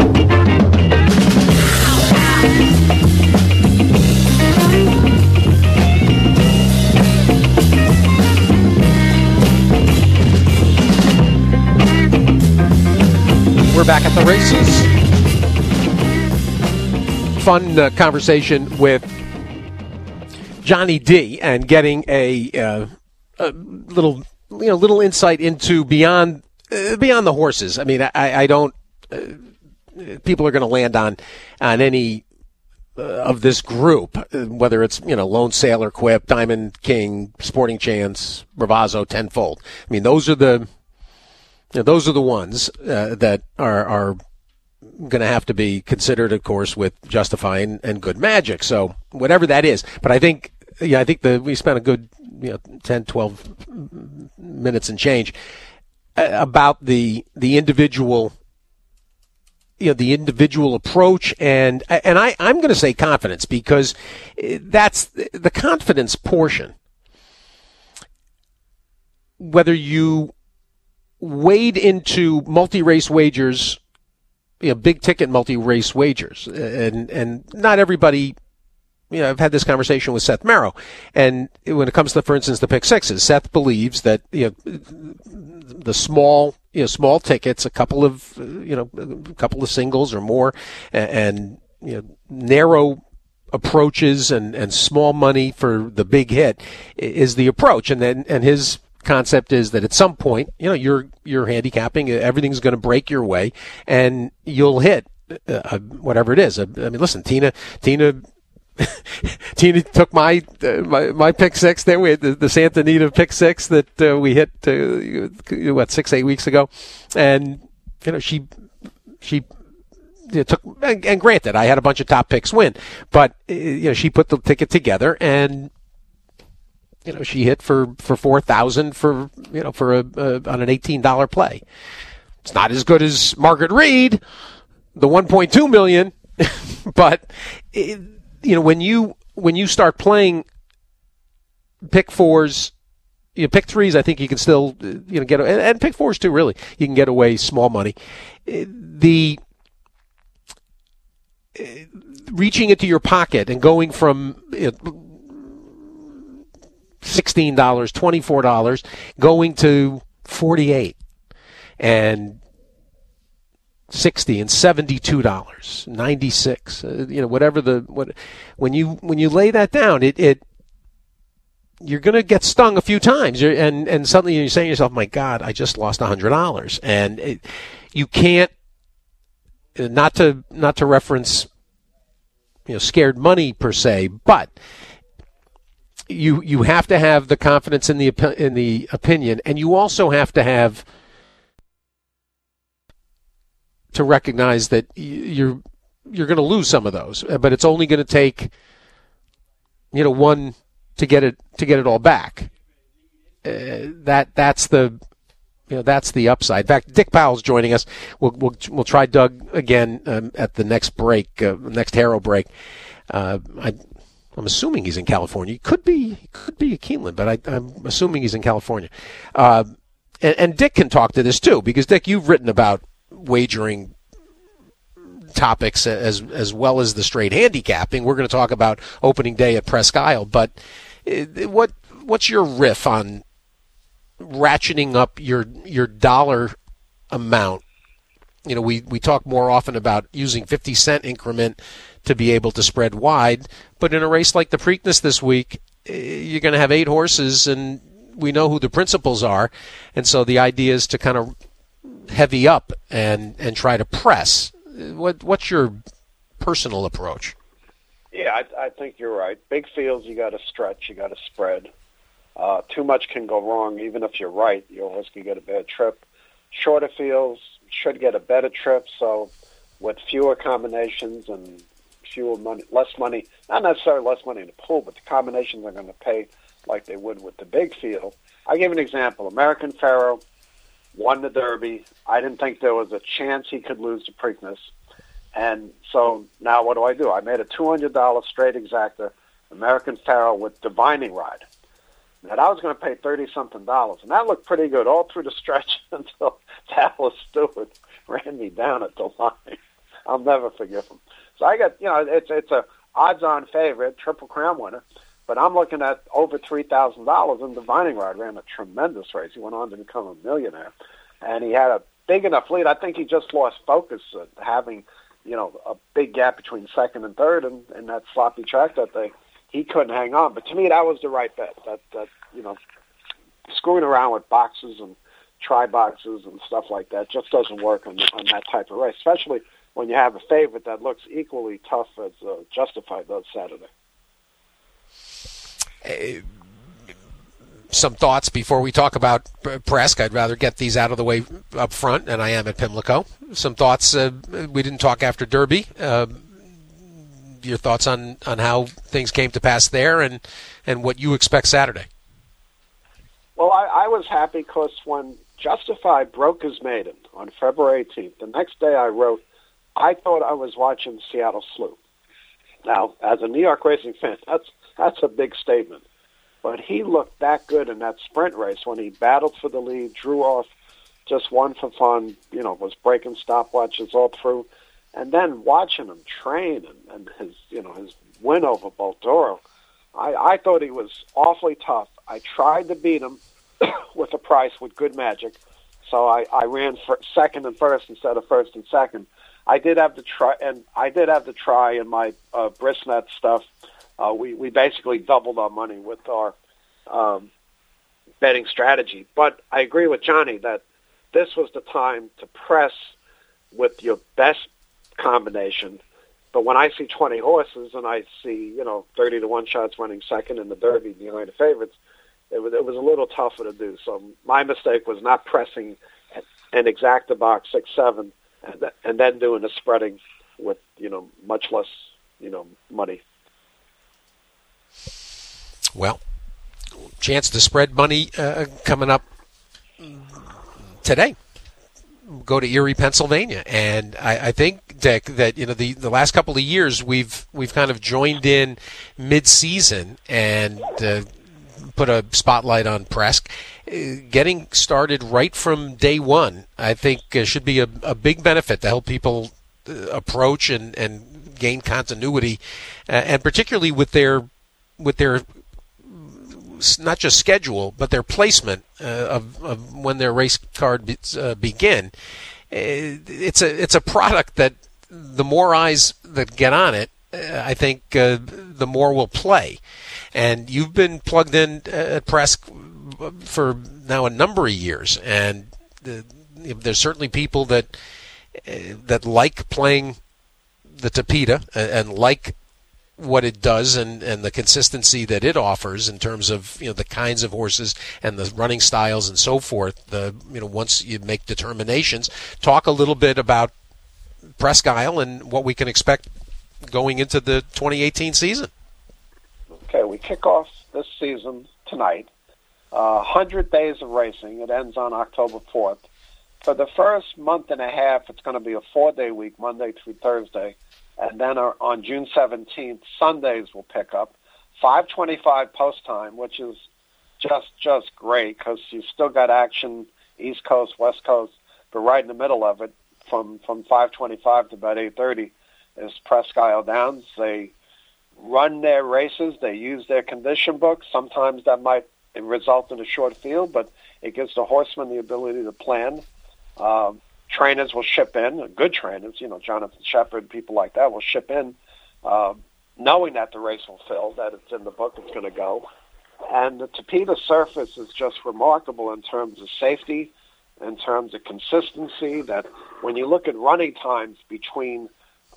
We're back at the races. Fun conversation with Johnny D and getting a little insight into beyond the horses. I mean, I don't. People are going to land on any of this group, whether it's Lone Sailor, Quip, Diamond King, Sporting Chance, Bravazzo, Tenfold. I mean, those are the ones that are going to have to be considered, of course, with Justify and Good Magic. So whatever that is, but I think we spent a good 10, 12 minutes and change about the individual. The individual approach, and I'm going to say confidence, because that's the confidence portion. Whether you wade into multi-race wagers, big ticket multi-race wagers, and not everybody. I've had this conversation with Seth Merrow, and when it comes to, for instance, the pick sixes, Seth believes that the small tickets, a couple of singles or more, and narrow approaches and small money for the big hit is the approach, and his concept is that at some point, you're handicapping, everything's going to break your way, and you'll hit whatever it is. I mean, listen, Tina took my pick six there. We had the Santa Anita pick six that we hit 6-8 weeks ago, and she took. And granted, I had a bunch of top picks win, but she put the ticket together, and she hit for $4,000 for on an $18 play. It's not as good as Margaret Reed, the $1.2 million, but. When you start playing pick fours, pick threes, I think you can still get, and pick fours too. Really, you can get away small money. The reaching into your pocket and going from $16, $24, going to $48, and $60 and $72, $96, when you lay that down, you're going to get stung a few times, and suddenly you're saying to yourself, "My God, I just lost $100," and you can't, not to reference scared money per se, but you have to have the confidence in the opinion, and you also have to have to recognize that you're going to lose some of those, but it's only going to take one to get it all back. That's the upside. In fact, Dick Powell's joining us. We'll try Doug again at the next break, next Harrow break. I'm assuming he's in California. He could be at Keeneland, but I'm assuming he's in California. And Dick can talk to this too, because Dick, you've written about wagering topics as well as the straight handicapping. We're going to talk about opening day at Presque Isle, but what's your riff on ratcheting up your dollar amount? We talk more often about using 50-cent increment to be able to spread wide, but in a race like the Preakness this week, you're going to have 8 horses, and we know who the principals are, and so the idea is to kind of heavy up and try to press. What's your personal approach? Yeah, I think you're right. Big fields, you got to stretch, you got to spread. Too much can go wrong. Even if you're right, you always can get a bad trip. Shorter fields should get a better trip. So with fewer combinations and less money, not necessarily less money in the pool, but the combinations are going to pay like they would with the big field. I'll give an example. American Pharoah won the Derby. I didn't think there was a chance he could lose the Preakness. And so now what do? I made a $200 straight exacta American Pharoah with Divining Ride. And I was going to pay $30-something, and that looked pretty good all through the stretch until Dallas Stewart ran me down at the line. I'll never forgive him. So I got, it's a odds-on favorite, Triple Crown winner, but I'm looking at over $3,000, and Divining Ride ran a tremendous race. He went on to become a millionaire, and he had a big enough lead. I think he just lost focus having, a big gap between second and third, and that sloppy track that he couldn't hang on. But to me, that was the right bet. That screwing around with boxes and try boxes and stuff like that just doesn't work on that type of race, especially when you have a favorite that looks equally tough as Justified does Saturday. Some thoughts before we talk about Presk. I'd rather get these out of the way up front, and I am at Pimlico. Some thoughts. We didn't talk after Derby. Your thoughts on how things came to pass there and what you expect Saturday? Well, I was happy because when Justified broke his maiden on February 18th, the next day I wrote, I thought I was watching Seattle Slew. Now, as a New York racing fan, that's a big statement. But he looked that good in that sprint race when he battled for the lead, drew off, just won for fun, was breaking stopwatches all through. And then watching him train and his win over Boldoro, I thought he was awfully tough. I tried to beat him with a price with good magic, so I ran for second and first instead of first and second. I did have to try in my Brisnet stuff. We basically doubled our money with our betting strategy. But I agree with Johnny that this was the time to press with your best combination. But when I see 20 horses and I see 30 to 1 shots running second in the Derby behind the favorites, it was a little tougher to do. So my mistake was not pressing an exacta box 6-7 and then doing the spreading with much less money. Well, chance to spread money coming up today. Go to Erie, Pennsylvania, and I think, Dick, that the last couple of years we've kind of joined in mid-season and put a spotlight on Presk. Getting started right from day one, I think, should be a big benefit to help people approach and gain continuity, and particularly with their not just schedule, but their placement of when their race cards begin. It's a product that the more eyes that get on it, I think the more will play. And you've been plugged in at Presk for now a number of years, and there's certainly people that like playing the Tapeta and like what it does and the consistency that it offers in terms of the kinds of horses and the running styles and so forth. Once you make determinations, talk a little bit about Presque Isle and what we can expect going into the 2018 season. Okay, we kick off this season tonight. 100 days of racing. It ends on October 4th. For the first month and a half, it's going to be a 4-day week, Monday through Thursday. And then on June 17th, Sundays will pick up. 5:25 post time, which is just great because you still got action East Coast, West Coast, but right in the middle of it, from 5:25 to about 8:30, is Presque Isle Downs. They run their races. They use their condition books. Sometimes that might result in a short field, but it gives the horsemen the ability to plan. Trainers will ship in, good trainers, Jonathan Shepard, people like that will ship in, knowing that the race will fill, that it's in the book, it's going to go. And the Tapeta surface is just remarkable in terms of safety. in terms of consistency, that when you look at running times between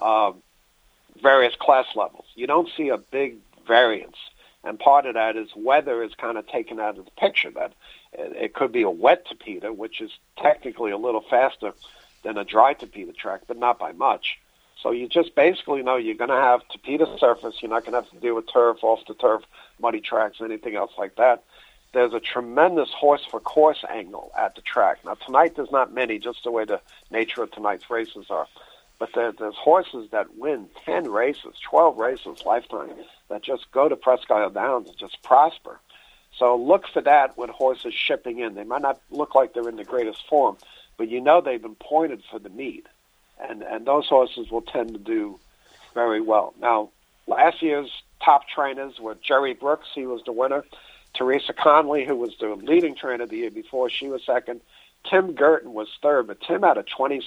various class levels, you don't see a big variance. And part of that is weather is kind of taken out of the picture. That it could be a wet Tapeta, which is technically a little faster than a dry Tapeta track, but not by much. So you just basically know you're going to have Tapeta surface. You're not going to have to deal with turf, off the turf, muddy tracks, anything else like that. There's a tremendous horse-for-course angle at the track. Now, tonight there's not many, just the way the nature of tonight's races are. But there's horses that win 10 races, 12 races lifetime, that just go to Presque Isle Downs and just prosper. So look for that with horses shipping in. They might not look like they're in the greatest form, but you know they've been pointed for the meet. And those horses will tend to do very well. Now, last year's top trainers were Jerry Brooks. He was the winner. Teresa Conley, who was the leading trainer the year before, she was second. Tim Girton was third, but Tim had a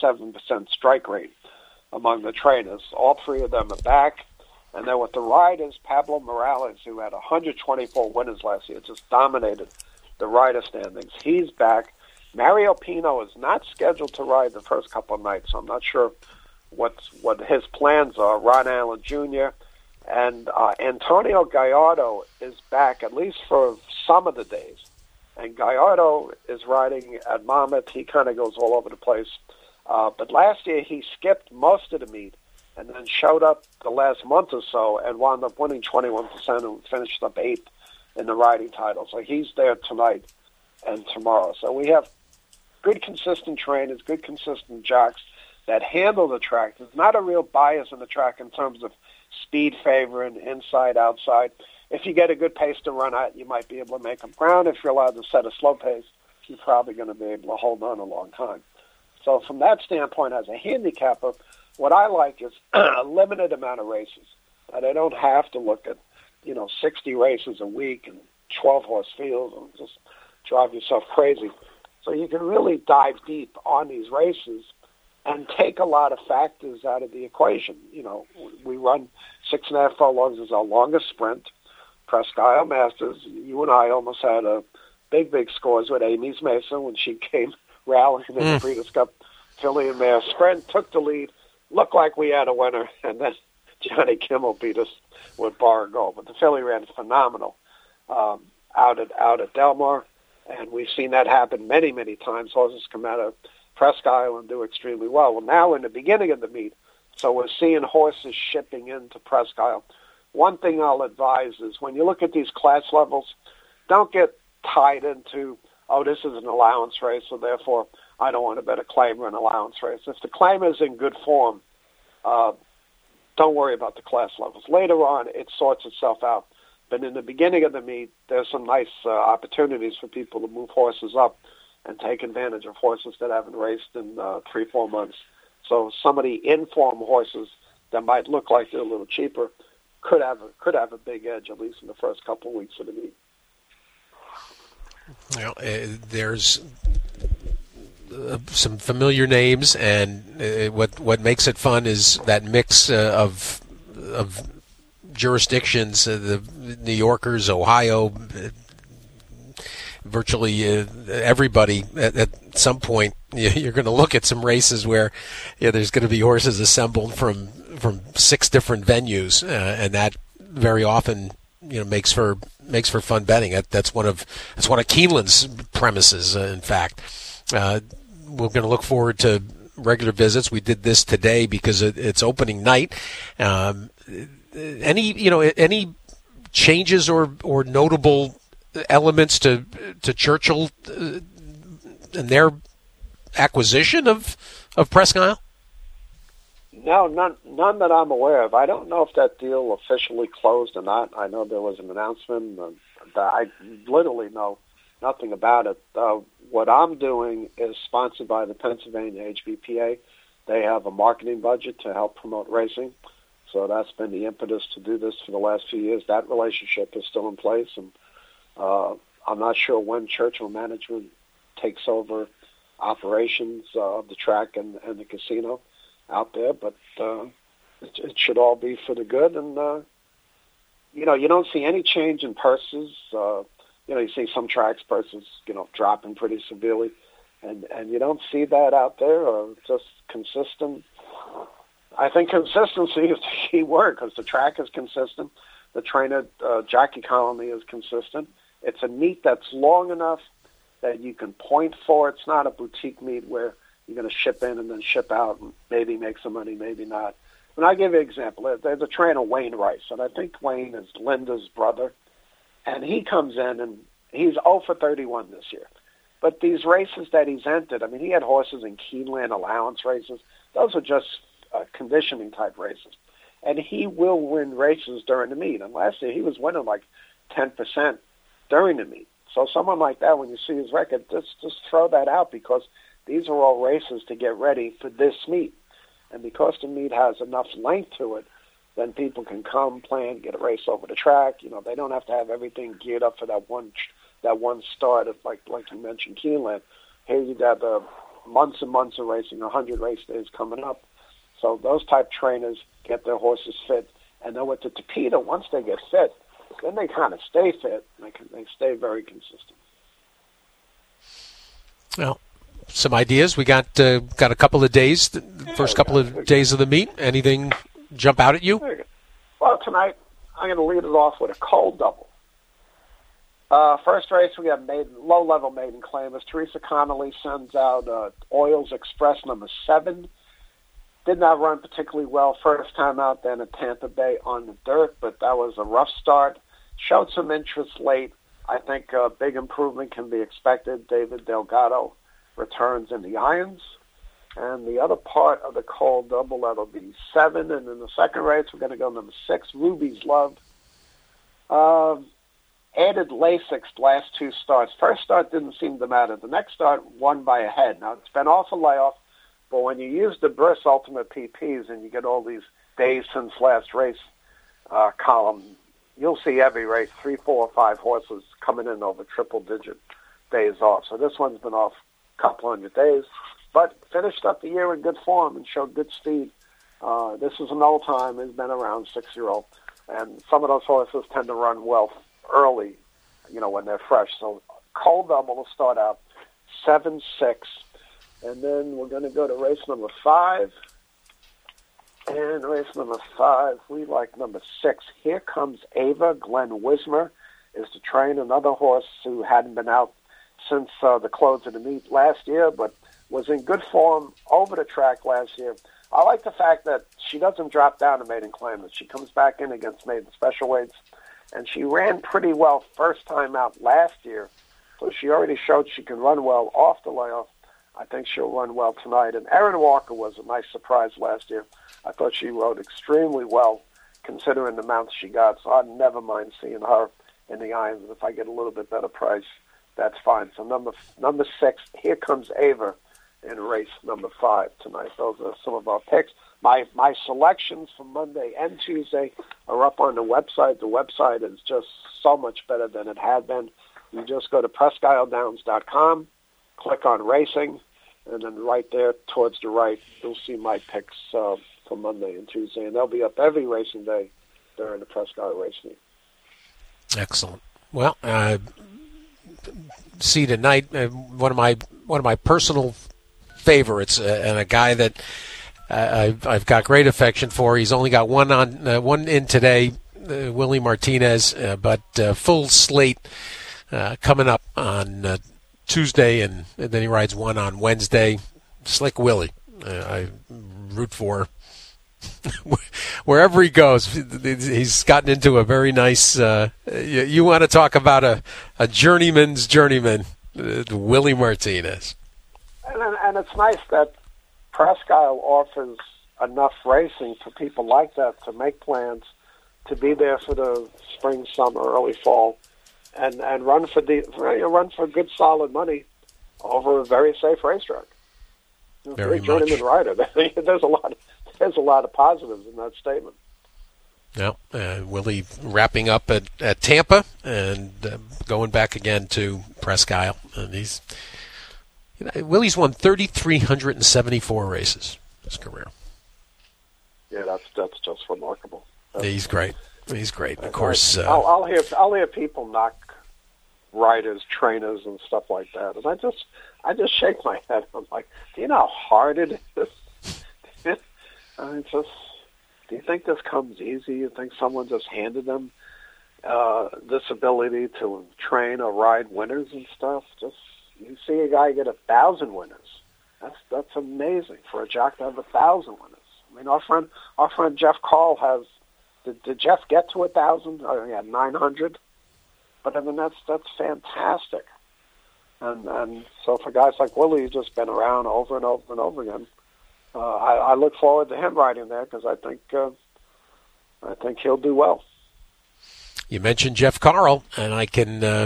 27% strike rate among the trainers. All three of them are back. And then with the riders, Pablo Morales, who had 124 winners last year, just dominated the rider standings. He's back. Mario Pino is not scheduled to ride the first couple of nights, so I'm not sure what his plans are. Ron Allen Jr. and Antonio Gallardo is back, at least for some of the days. And Gallardo is riding at Monmouth. He kind of goes all over the place. But last year he skipped most of the meet and then showed up the last month or so and wound up winning 21% and finished up 8th in the riding title. So he's there tonight and tomorrow. So we have good, consistent trainers, good, consistent jocks that handle the track. There's not a real bias in the track in terms of speed favoring, inside, outside. If you get a good pace to run at, you might be able to make them ground. If you're allowed to set a slow pace, you're probably going to be able to hold on a long time. So from that standpoint, as a handicapper, what I like is a limited amount of races. And I don't have to look at, 60 races a week and 12-horse fields and just drive yourself crazy. So you can really dive deep on these races and take a lot of factors out of the equation. We run 6.5 furlongs as our longest sprint. Presque Isle Masters, you and I almost had a big scores with Amy's Mason when she came rallying in the Breeders' Cup filly and mare sprint, took the lead, looked like we had a winner, and then Johnny Kimmel beat us with bar and goal. But the filly ran phenomenal out at Delmar. And we've seen that happen many, many times. Horses come out of Presque Isle and do extremely well. Well, now in the beginning of the meet, so we're seeing horses shipping into Presque Isle. One thing I'll advise is when you look at these class levels, don't get tied into, this is an allowance race, so therefore I don't want to bet a claimer an allowance race. If the claimer is in good form, don't worry about the class levels. Later on, it sorts itself out. But in the beginning of the meet, there's some nice opportunities for people to move horses up and take advantage of horses that haven't raced in 3-4 months. So some of the in-form horses that might look like they're a little cheaper could have a big edge, at least in the first couple of weeks of the meet. There's some familiar names, and what makes it fun is that mix of jurisdictions, the New Yorkers, Ohio, virtually everybody. At some point, you're going to look at some races where there's going to be horses assembled from 6 different venues, and that very often makes for fun betting. That's one of Keeneland's premises. In fact, we're going to look forward to regular visits. We did this today because it's opening night. Any changes or notable elements to Churchill and their acquisition of Presque Isle? No, none that I'm aware of. I don't know if that deal officially closed or not. I know there was an announcement. I literally know nothing about it. What I'm doing is sponsored by the Pennsylvania HBPA. They have a marketing budget to help promote racing. So that's been the impetus to do this for the last few years. That relationship is still in place, and I'm not sure when Churchill management takes over operations of the track and the casino out there, but it should all be for the good. And you don't see any change in purses. You see some tracks purses dropping pretty severely, And you don't see that out there, or just consistent. I think consistency is the key word, because the track is consistent. The trainer, Jackie Colony, is consistent. It's a meet that's long enough that you can point for. It's not a boutique meet where you're going to ship in and then ship out and maybe make some money, maybe not. And I'll give you an example. There's a trainer, Wayne Rice, and I think Wayne is Linda's brother. And he comes in, and he's 0 for 31 this year. But these races that he's entered, I mean, he had horses in Keeneland allowance races. Those are just conditioning-type races. And he will win races during the meet. And last year, he was winning like 10% during the meet. So someone like that, when you see his record, just throw that out, because these are all races to get ready for this meet. And because the meet has enough length to it, then people can come, plan, get a race over the track. You know, they don't have to have everything geared up for that one start of, like you mentioned, Keeneland. Here you got months and months of racing, 100 race days coming up. So those type trainers get their horses fit. And then with the Tapeta, once they get fit, then they kind of stay fit. They stay very consistent. Well, some ideas. We got a couple of days, the first couple of days of the meet. Anything jump out at you? Well, tonight I'm going to lead it off with a cold double. First race, we have low-level maiden claimers. Teresa Connolly sends out Oils Express number 7. Did not run particularly well first time out then at Tampa Bay on the dirt, but that was a rough start. Showed some interest late. I think a big improvement can be expected. David Delgado returns in the irons. And the other part of the cold double, that'll be 7. And in the second race, we're going to go number 6, Ruby's Love. Added Lasix last 2 starts. First start didn't seem to matter. The next start won by a head. Now, it's been off a layoff, but when you use the Briss Ultimate PPs and you get all these days since last race column, you'll see every race 3, 4, 5 horses coming in over triple-digit days off. So this one's been off a couple hundred days, but finished up the year in good form and showed good speed. This is an old time. He's been around 6-year-old, and some of those horses tend to run well early, when they're fresh. So cold double will start out 7-6, and then we're going to go to race number 5. And race number 5, we like number 6. Here Comes Ava. Glenn Wismer is to train, another horse who hadn't been out since the close of the meet last year, but was in good form over the track last year. I like the fact that she doesn't drop down to maiden claimers. She comes back in against maiden special weights, and she ran pretty well first time out last year, so she already showed she can run well off the layoff. I think she'll run well tonight. And Erin Walker was a nice surprise last year. I thought she rode extremely well considering the mounts she got, so I'd never mind seeing her in the irons. If I get a little bit better price, that's fine. So number 6, Here Comes Ava in race number 5 tonight. Those are some of our picks. My selections for Monday and Tuesday are up on the website. The website is just so much better than it had been. You just go to PresquIsleDowns.com, click on racing, and then right there towards the right, you'll see my picks for Monday and Tuesday, and they'll be up every racing day during the Presque Isle race meet. Excellent. Well, see tonight one of my personal favorites, and a guy that I've got great affection for. He's only got one in today, Willie Martinez, but full slate coming up on Tuesday, and then he rides one on Wednesday. Slick Willie, I root for wherever he goes. He's gotten into a very nice. You want to talk about a journeyman's journeyman, Willie Martinez. And it's nice that Presque Isle offers enough racing for people like that to make plans to be there for the spring, summer, early fall, and run for good solid money over a very safe racetrack. Very much. Journeyman rider. There's a lot of positives in that statement. Yeah, Willie wrapping up at Tampa and going back again to Presque Isle, and Willie's won 3,374 races in his career. Yeah, that's just remarkable. He's great. He's great. Of course, I'll hear people knock riders, trainers, and stuff like that. And I just shake my head. I'm like, do you know how hard it is? I mean, do you think this comes easy? You think someone just handed them this ability to train or ride winners and stuff? Just you see a guy get 1,000 winners. That's amazing for a jock to have 1,000 winners. I mean, our friend Jeff Carl has. Did Jeff get to 1,000? Oh, yeah, 900. But I mean, that's fantastic. And so for guys like Willie, who's just been around over and over and over again, I look forward to him riding there because I think he'll do well. You mentioned Jeff Carl, and I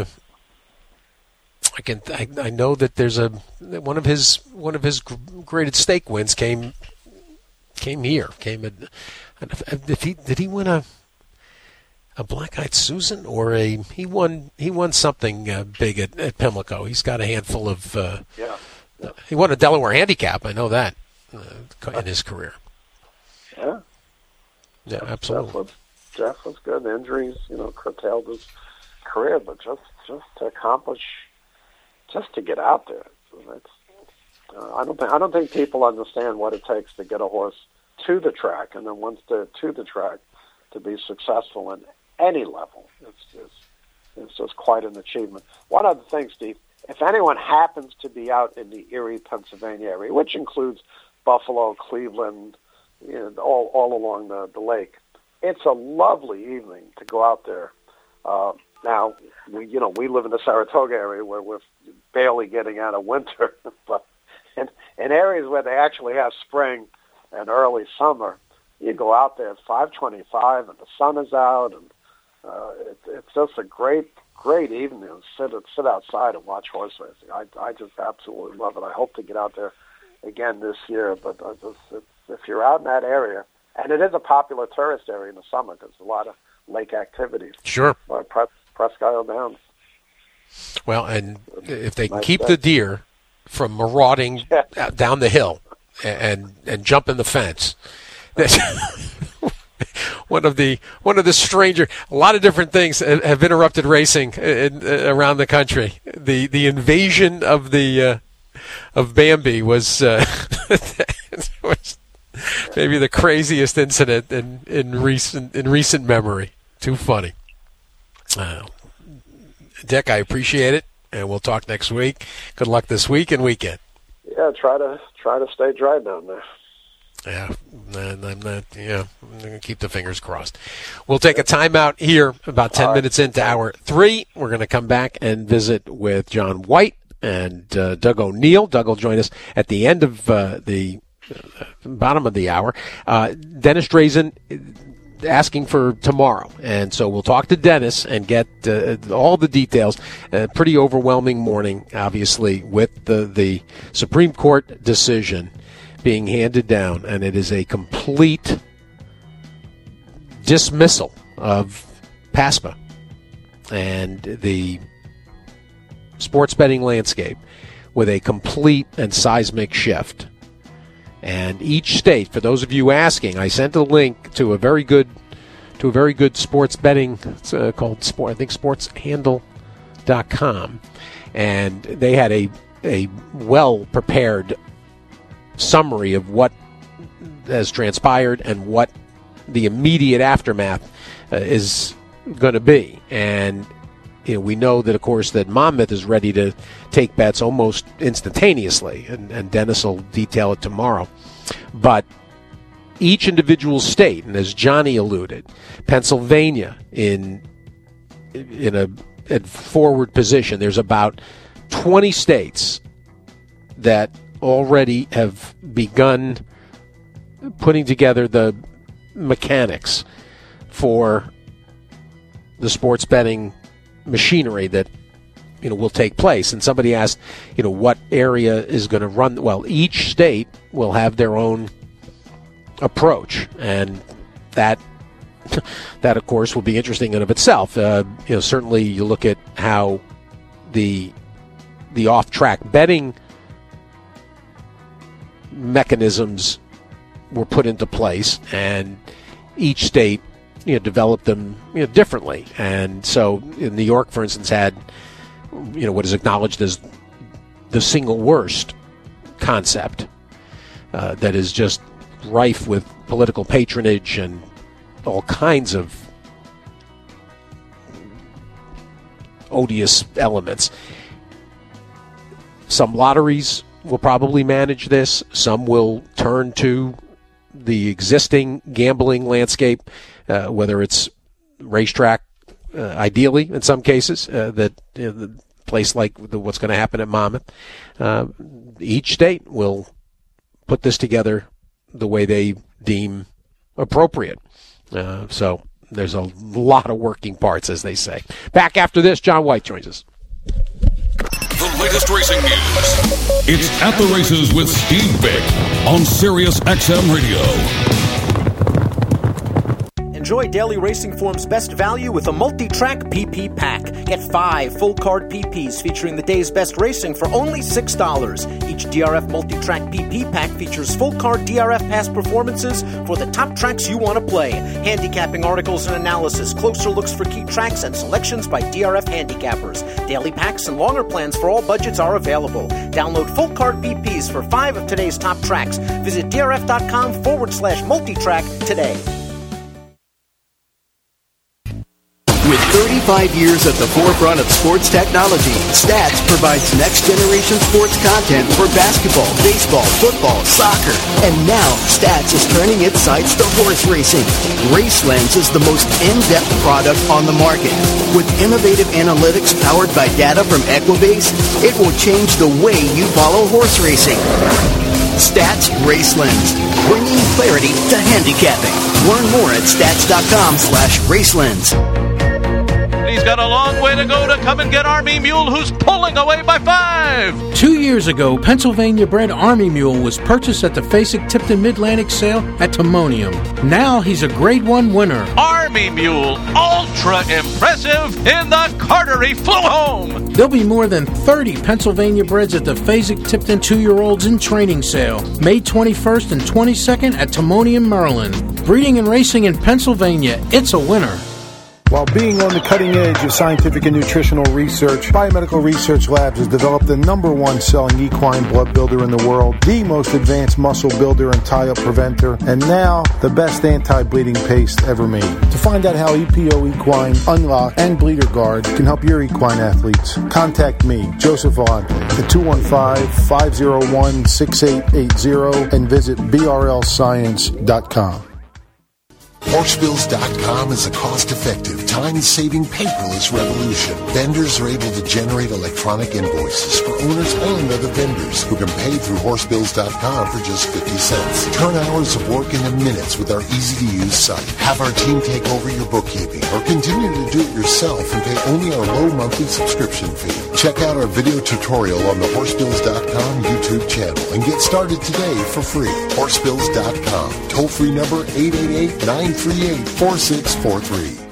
know that there's one of his graded stake wins came here. Did he win a Black-Eyed Susan or he won something big at Pimlico? He's got a handful of he won a Delaware Handicap. I know that in his career. Yeah, absolutely. Jeff was good. The injuries, curtailed his career, but just to accomplish, just to get out there. I don't think people understand what it takes to get a horse to the track, and then once they're to the track, to be successful in any level. It's just quite an achievement. One other thing, Steve, if anyone happens to be out in the Erie, Pennsylvania area, which includes Buffalo, Cleveland, all along the lake, it's a lovely evening to go out there. Now, we live in the Saratoga area where we're barely getting out of winter, but in areas where they actually have spring and early summer, you go out there at 5:25 and the sun is out, and it's just a great evening to sit outside and watch horse racing. I just absolutely love it. I hope to get out there again this year, but if you're out in that area, and it is a popular tourist area in the summer because there's a lot of lake activities. Sure. Presque Isle Downs. Well, and if they can keep the deer from marauding down the hill and jumping the fence, one of the stranger. A lot of different things have interrupted racing around the country. The invasion of Bambi was maybe the craziest incident in recent memory. Too funny. Dick, I appreciate it, and we'll talk next week. Good luck this week and weekend. Yeah, try to stay dry down there. Yeah, I'm going to keep the fingers crossed. We'll take a timeout here about 10 minutes into hour 3. We're going to come back and visit with John White and Doug O'Neill. Doug will join us at the end of the bottom of the hour. Dennis Drazen asking for tomorrow, and so we'll talk to Dennis and get all the details. Pretty overwhelming morning, obviously, with the Supreme Court decision being handed down, and it is a complete dismissal of PASPA and the sports betting landscape with a complete and seismic shift. And each state, for those of you asking, I sent a link to a very good sports betting called sportshandle.com, and they had a well prepared summary of what has transpired and what the immediate aftermath is going to be. And we know that, of course, that Monmouth is ready to take bets almost instantaneously, and Dennis will detail it tomorrow. But each individual state, and as Johnny alluded, Pennsylvania in a forward position. There's about 20 states that already have begun putting together the mechanics for the sports betting machinery that will take place. And somebody asked, what area is going to run? Well, each state will have their own approach, and that of course will be interesting in of itself. Certainly you look at how the off-track betting mechanisms were put into place, and each state developed them differently. And so New York, for instance, had what is acknowledged as the single worst concept that is just rife with political patronage and all kinds of odious elements. Some lotteries will probably manage this. Some will turn to the existing gambling landscape, whether it's racetrack, ideally in some cases, that the place like what's going to happen at Monmouth. Each state will put this together the way they deem appropriate. So there's a lot of working parts, as they say. Back after this, John White joins us. The latest racing news. It's At the Races with Steve Vick on Sirius XM Radio. Enjoy Daily Racing Form's best value with a multi-track PP pack. Get 5 full-card PPs featuring the day's best racing for only $6. Each DRF multi-track PP pack features full-card DRF past performances for the top tracks you want to play, handicapping articles and analysis, closer looks for key tracks, and selections by DRF handicappers. Daily packs and longer plans for all budgets are available. Download full-card PPs for 5 of today's top tracks. Visit drf.com/multitrack today. With 35 years at the forefront of sports technology, Stats provides next-generation sports content for basketball, baseball, football, soccer. And now, Stats is turning its sights to horse racing. RaceLens is the most in-depth product on the market. With innovative analytics powered by data from Equibase, it will change the way you follow horse racing. Stats RaceLens, bringing clarity to handicapping. Learn more at stats.com/RaceLens. He's got a long way to go to come and get Army Mule, who's pulling away by 5. 2 years ago, Pennsylvania-bred Army Mule was purchased at the Fasig-Tipton Mid-Atlantic sale at Timonium. Now he's a Grade 1 winner. Army Mule, ultra impressive in the Cartery Full Home. There'll be more than 30 Pennsylvania breds at the Fasig-Tipton 2-year-olds in training sale, May 21st and 22nd at Timonium, Maryland. Breeding and racing in Pennsylvania, it's a winner. While being on the cutting edge of scientific and nutritional research, Biomedical Research Labs has developed the #1 selling equine blood builder in the world, the most advanced muscle builder and tie-up preventer, and now the best anti-bleeding paste ever made. To find out how EPO Equine, Unlock, and Bleeder Guard can help your equine athletes, contact me, Joseph Vellante, at 215-501-6880 and visit brlscience.com. Horsebills.com is a cost-effective, time-saving, paperless revolution. Vendors are able to generate electronic invoices for owners and other vendors who can pay through Horsebills.com for just 50 cents. Turn hours of work into minutes with our easy-to-use site. Have our team take over your bookkeeping or continue to do it yourself and pay only our low monthly subscription fee. Check out our video tutorial on the Horsebills.com YouTube channel and get started today for free. Horsebills.com. Toll-free number 888-938-4643.